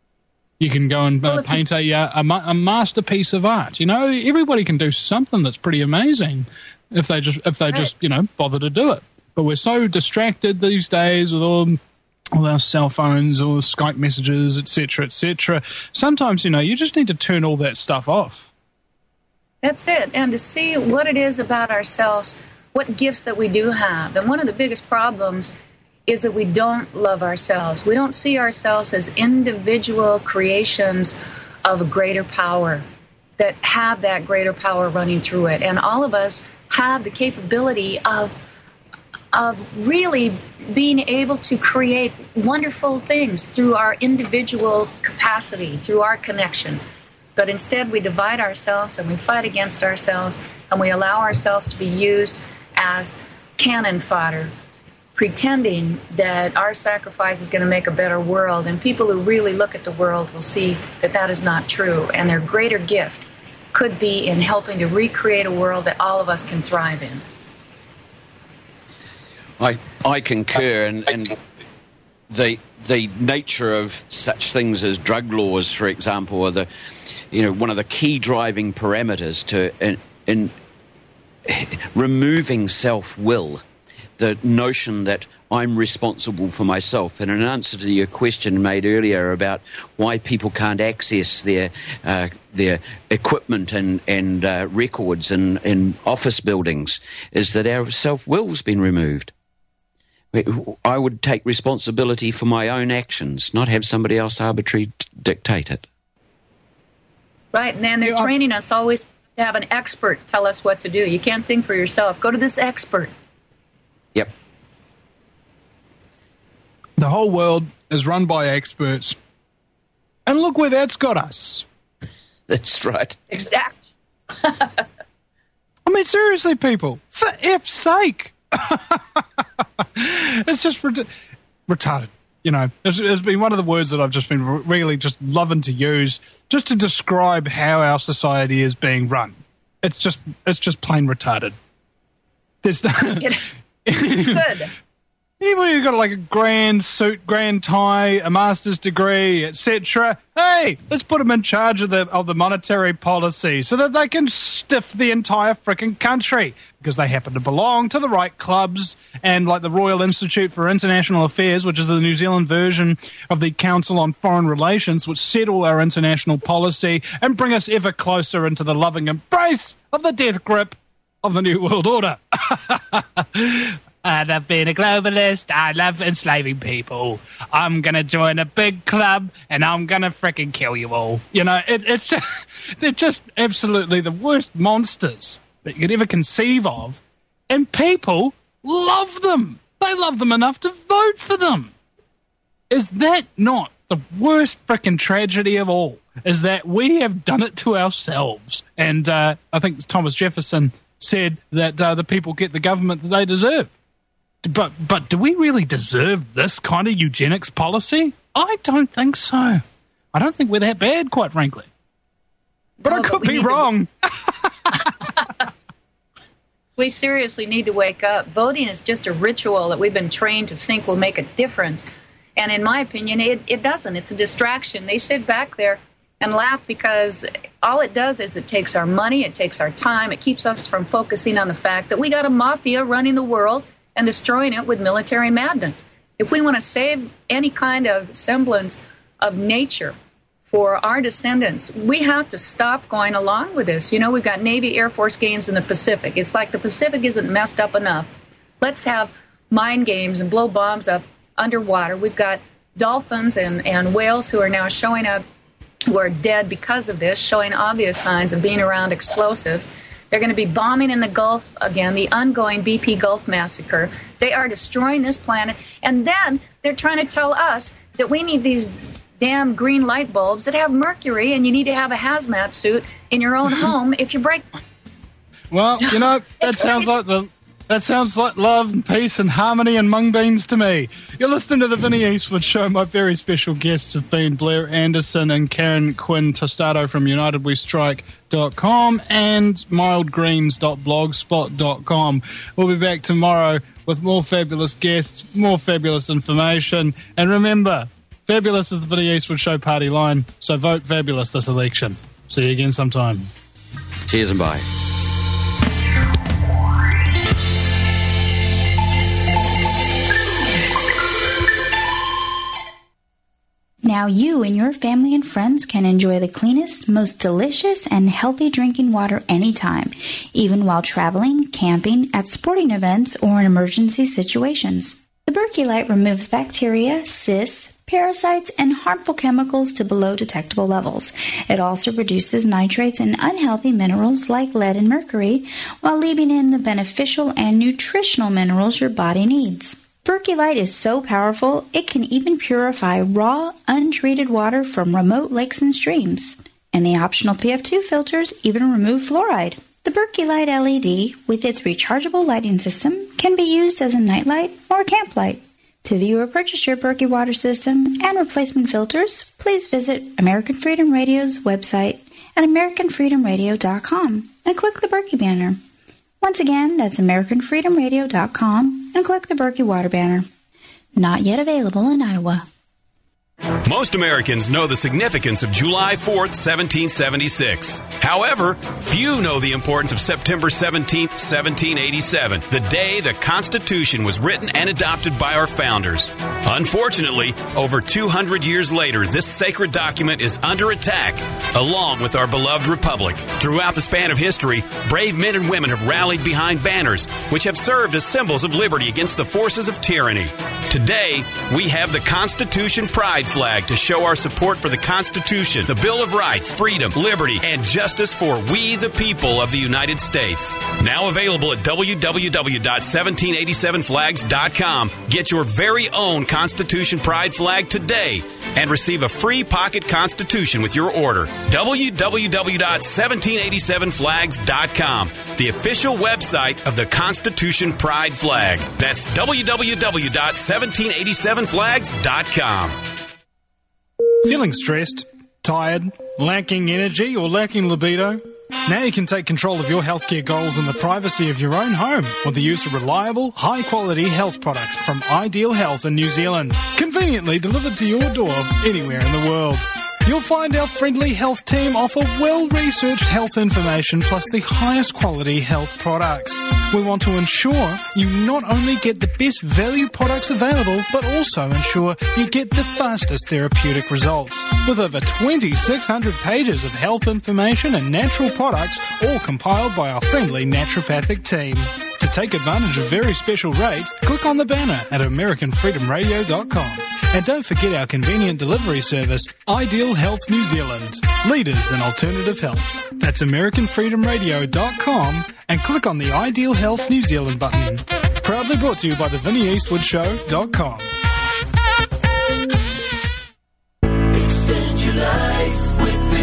S2: You can go and uh, well, paint a, uh, a a masterpiece of art. You know, everybody can do something that's pretty amazing if they just if they right. just you know bother to do it. But we're so distracted these days with all all our cell phones, all the Skype messages, et cetera, et cetera. Sometimes, you know, you just need to turn all that stuff off.
S17: That's it, and to see what it is about ourselves, what gifts that we do have. And one of the biggest problems is that we don't love ourselves. We don't see ourselves as individual creations of a greater power that have that greater power running through it. And all of us have the capability of of really being able to create wonderful things through our individual capacity, through our connection. But instead we divide ourselves and we fight against ourselves and we allow ourselves to be used as cannon fodder, pretending that our sacrifice is going to make a better world. And people who really look at the world will see that that is not true. And their greater gift could be in helping to recreate a world that all of us can thrive in.
S16: I I concur, and, and the the nature of such things as drug laws, for example, are the you know one of the key driving parameters to in, in removing self-will. the notion that I'm responsible for myself. And in answer to your question made earlier about why people can't access their uh, their equipment and, and uh, records in, in office buildings, is that our self-will's been removed. I would take responsibility for my own actions, not have somebody else arbitrarily dictate it.
S17: Right, and then they're training us always to have an expert tell us what to do. You can't think for yourself. Go to this expert.
S16: Yep.
S2: The whole world is run by experts. And look where that's got us.
S16: That's right.
S17: Exactly.
S2: I mean, seriously, people, for F's sake. It's just ret- retarded. You know, it's, it's been one of the words that I've just been re- really just loving to use just to describe how our society is being run. It's just, it's just plain retarded. There's no...
S17: Good.
S2: Anybody who's got like a grand suit, grand tie, a master's degree, et cetera. Hey, let's put them in charge of the of the monetary policy so that they can stiff the entire frickin' country because they happen to belong to the right clubs and like the Royal Institute for International Affairs, which is the New Zealand version of the Council on Foreign Relations, which set all our international policy and bring us ever closer into the loving embrace of the death grip of the New World Order. I love being a globalist. I love enslaving people. I'm going to join a big club and I'm going to frickin' kill you all. You know, it, it's just, they're just absolutely the worst monsters that you could ever conceive of. And people love them. They love them enough to vote for them. Is that not the worst frickin' tragedy of all? Is that we have done it to ourselves. And uh, I think Thomas Jefferson said that uh, the people get the government that they deserve. But but do we really deserve this kind of eugenics policy? I don't think so. I don't think we're that bad, quite frankly. But
S17: No,
S2: I
S17: but
S2: could
S17: we
S2: be
S17: need to-
S2: wrong.
S17: We seriously need to wake up. Voting is just a ritual that we've been trained to think will make a difference. And in my opinion, it, it doesn't. It's a distraction. They sit back there and laugh because all it does is it takes our money, it takes our time, it keeps us from focusing on the fact that we got a mafia running the world and destroying it with military madness. If we want to save any kind of semblance of nature for our descendants, we have to stop going along with this. You know, we've got Navy Air Force games in the Pacific. It's like the Pacific isn't messed up enough. Let's have mind games and blow bombs up underwater. We've got dolphins and, and whales who are now showing up, who are dead because of this, showing obvious signs of being around explosives. They're going to be bombing in the Gulf again, the ongoing B P Gulf massacre. They are destroying this planet. And then they're trying to tell us that we need these damn green light bulbs that have mercury and you need to have a hazmat suit in your own home if you break one.
S2: Well, you know, that sounds like the that sounds like love and peace and harmony and mung beans to me. You're listening to the Vinnie Eastwood Show. My very special guests have been Blair Anderson and Karen Quinn Tostado from United We Strike dot com and mild greens dot blogspot dot com. We'll be back tomorrow with more fabulous guests, more fabulous information. And remember, fabulous is the Vinnie Eastwood Show party line, so vote fabulous this election. See you again sometime.
S16: Cheers and bye.
S14: Now you and your family and friends can enjoy the cleanest, most delicious, and healthy drinking water anytime, even while traveling, camping, at sporting events, or in emergency situations. The Berkey Light removes bacteria, cysts, parasites, and harmful chemicals to below detectable levels. It also reduces nitrates and unhealthy minerals like lead and mercury, while leaving in the beneficial and nutritional minerals your body needs. Berkey Light is so powerful, it can even purify raw, untreated water from remote lakes and streams. And the optional P F two filters even remove fluoride. The Berkey Light L E D, with its rechargeable lighting system, can be used as a nightlight or camp light. To view or purchase your Berkey water system and replacement filters, please visit American Freedom Radio's website at american freedom radio dot com and click the Berkey banner. Once again, that's american freedom radio dot com and click the Berkey Water banner. Not yet available in Iowa.
S15: Most Americans know the significance of July fourth, seventeen seventy-six. However, few know the importance of September seventeenth, seventeen eighty-seven, the day the Constitution was written and adopted by our founders. Unfortunately, over two hundred years later, this sacred document is under attack, along with our beloved republic. Throughout the span of history, brave men and women have rallied behind banners, which have served as symbols of liberty against the forces of tyranny. Today, we have the Constitution Pride flag to show our support for the Constitution, the Bill of Rights, freedom, liberty, and justice for we the people of the United States. Now available at w w w dot seventeen eighty-seven flags dot com. Get your very own Constitution Pride flag today and receive a free pocket Constitution with your order. w w w dot seventeen eighty-seven flags dot com, the official website of the Constitution Pride flag. That's w w w dot seventeen eighty-seven flags dot com.
S2: Feeling stressed, tired, lacking energy, or lacking libido? Now you can take control of your healthcare goals in the privacy of your own home with the use of reliable, high-quality health products from Ideal Health in New Zealand, conveniently delivered to your door anywhere in the world. You'll find our friendly health team offer well-researched health information plus the highest quality health products. We want to ensure you not only get the best value products available, but also ensure you get the fastest therapeutic results. With over twenty-six hundred pages of health information and natural products, all compiled by our friendly naturopathic team. To take advantage of very special rates, click on the banner at american freedom radio dot com. And don't forget our convenient delivery service, Ideal Health New Zealand, leaders in alternative health. That's american freedom radio dot com and click on the Ideal Health New Zealand button. Proudly brought to you by the vinnie eastwood show dot com.
S4: Extend your life with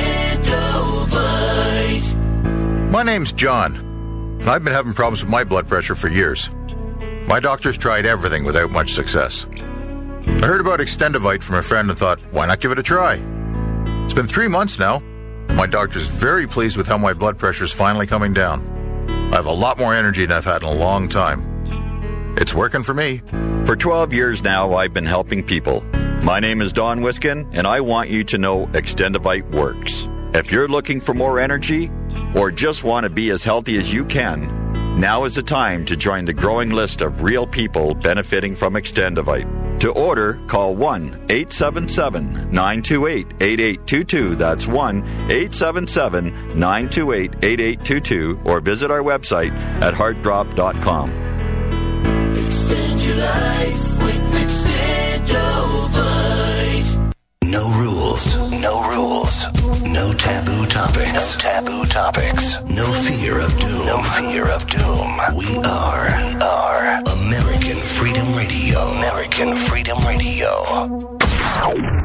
S4: Extendovite.
S5: My name's John. I've been having problems with my blood pressure for years. My doctor's tried everything without much success. I heard about Extendovite from a friend and thought, why not give it a try? It's been three months now, and my doctor's very pleased with how my blood pressure's finally coming down. I have a lot more energy than I've had in a long time. It's working for me.
S6: For twelve years now, I've been helping people. My name is Don Wiskin, and I want you to know Extendovite works. If you're looking for more energy, or just want to be as healthy as you can, now is the time to join the growing list of real people benefiting from Extendovite. To order, call one eight seven seven, nine two eight, eight eight two two. That's one eight seven seven, nine two eight, eight eight two two, or visit our website at heart drop dot com.
S4: Extend your life with Extendovite.
S12: No rules, no rules, no taboo topics, no taboo topics, no fear of doom, no fear of doom. We are, we are American Freedom Radio, American Freedom Radio.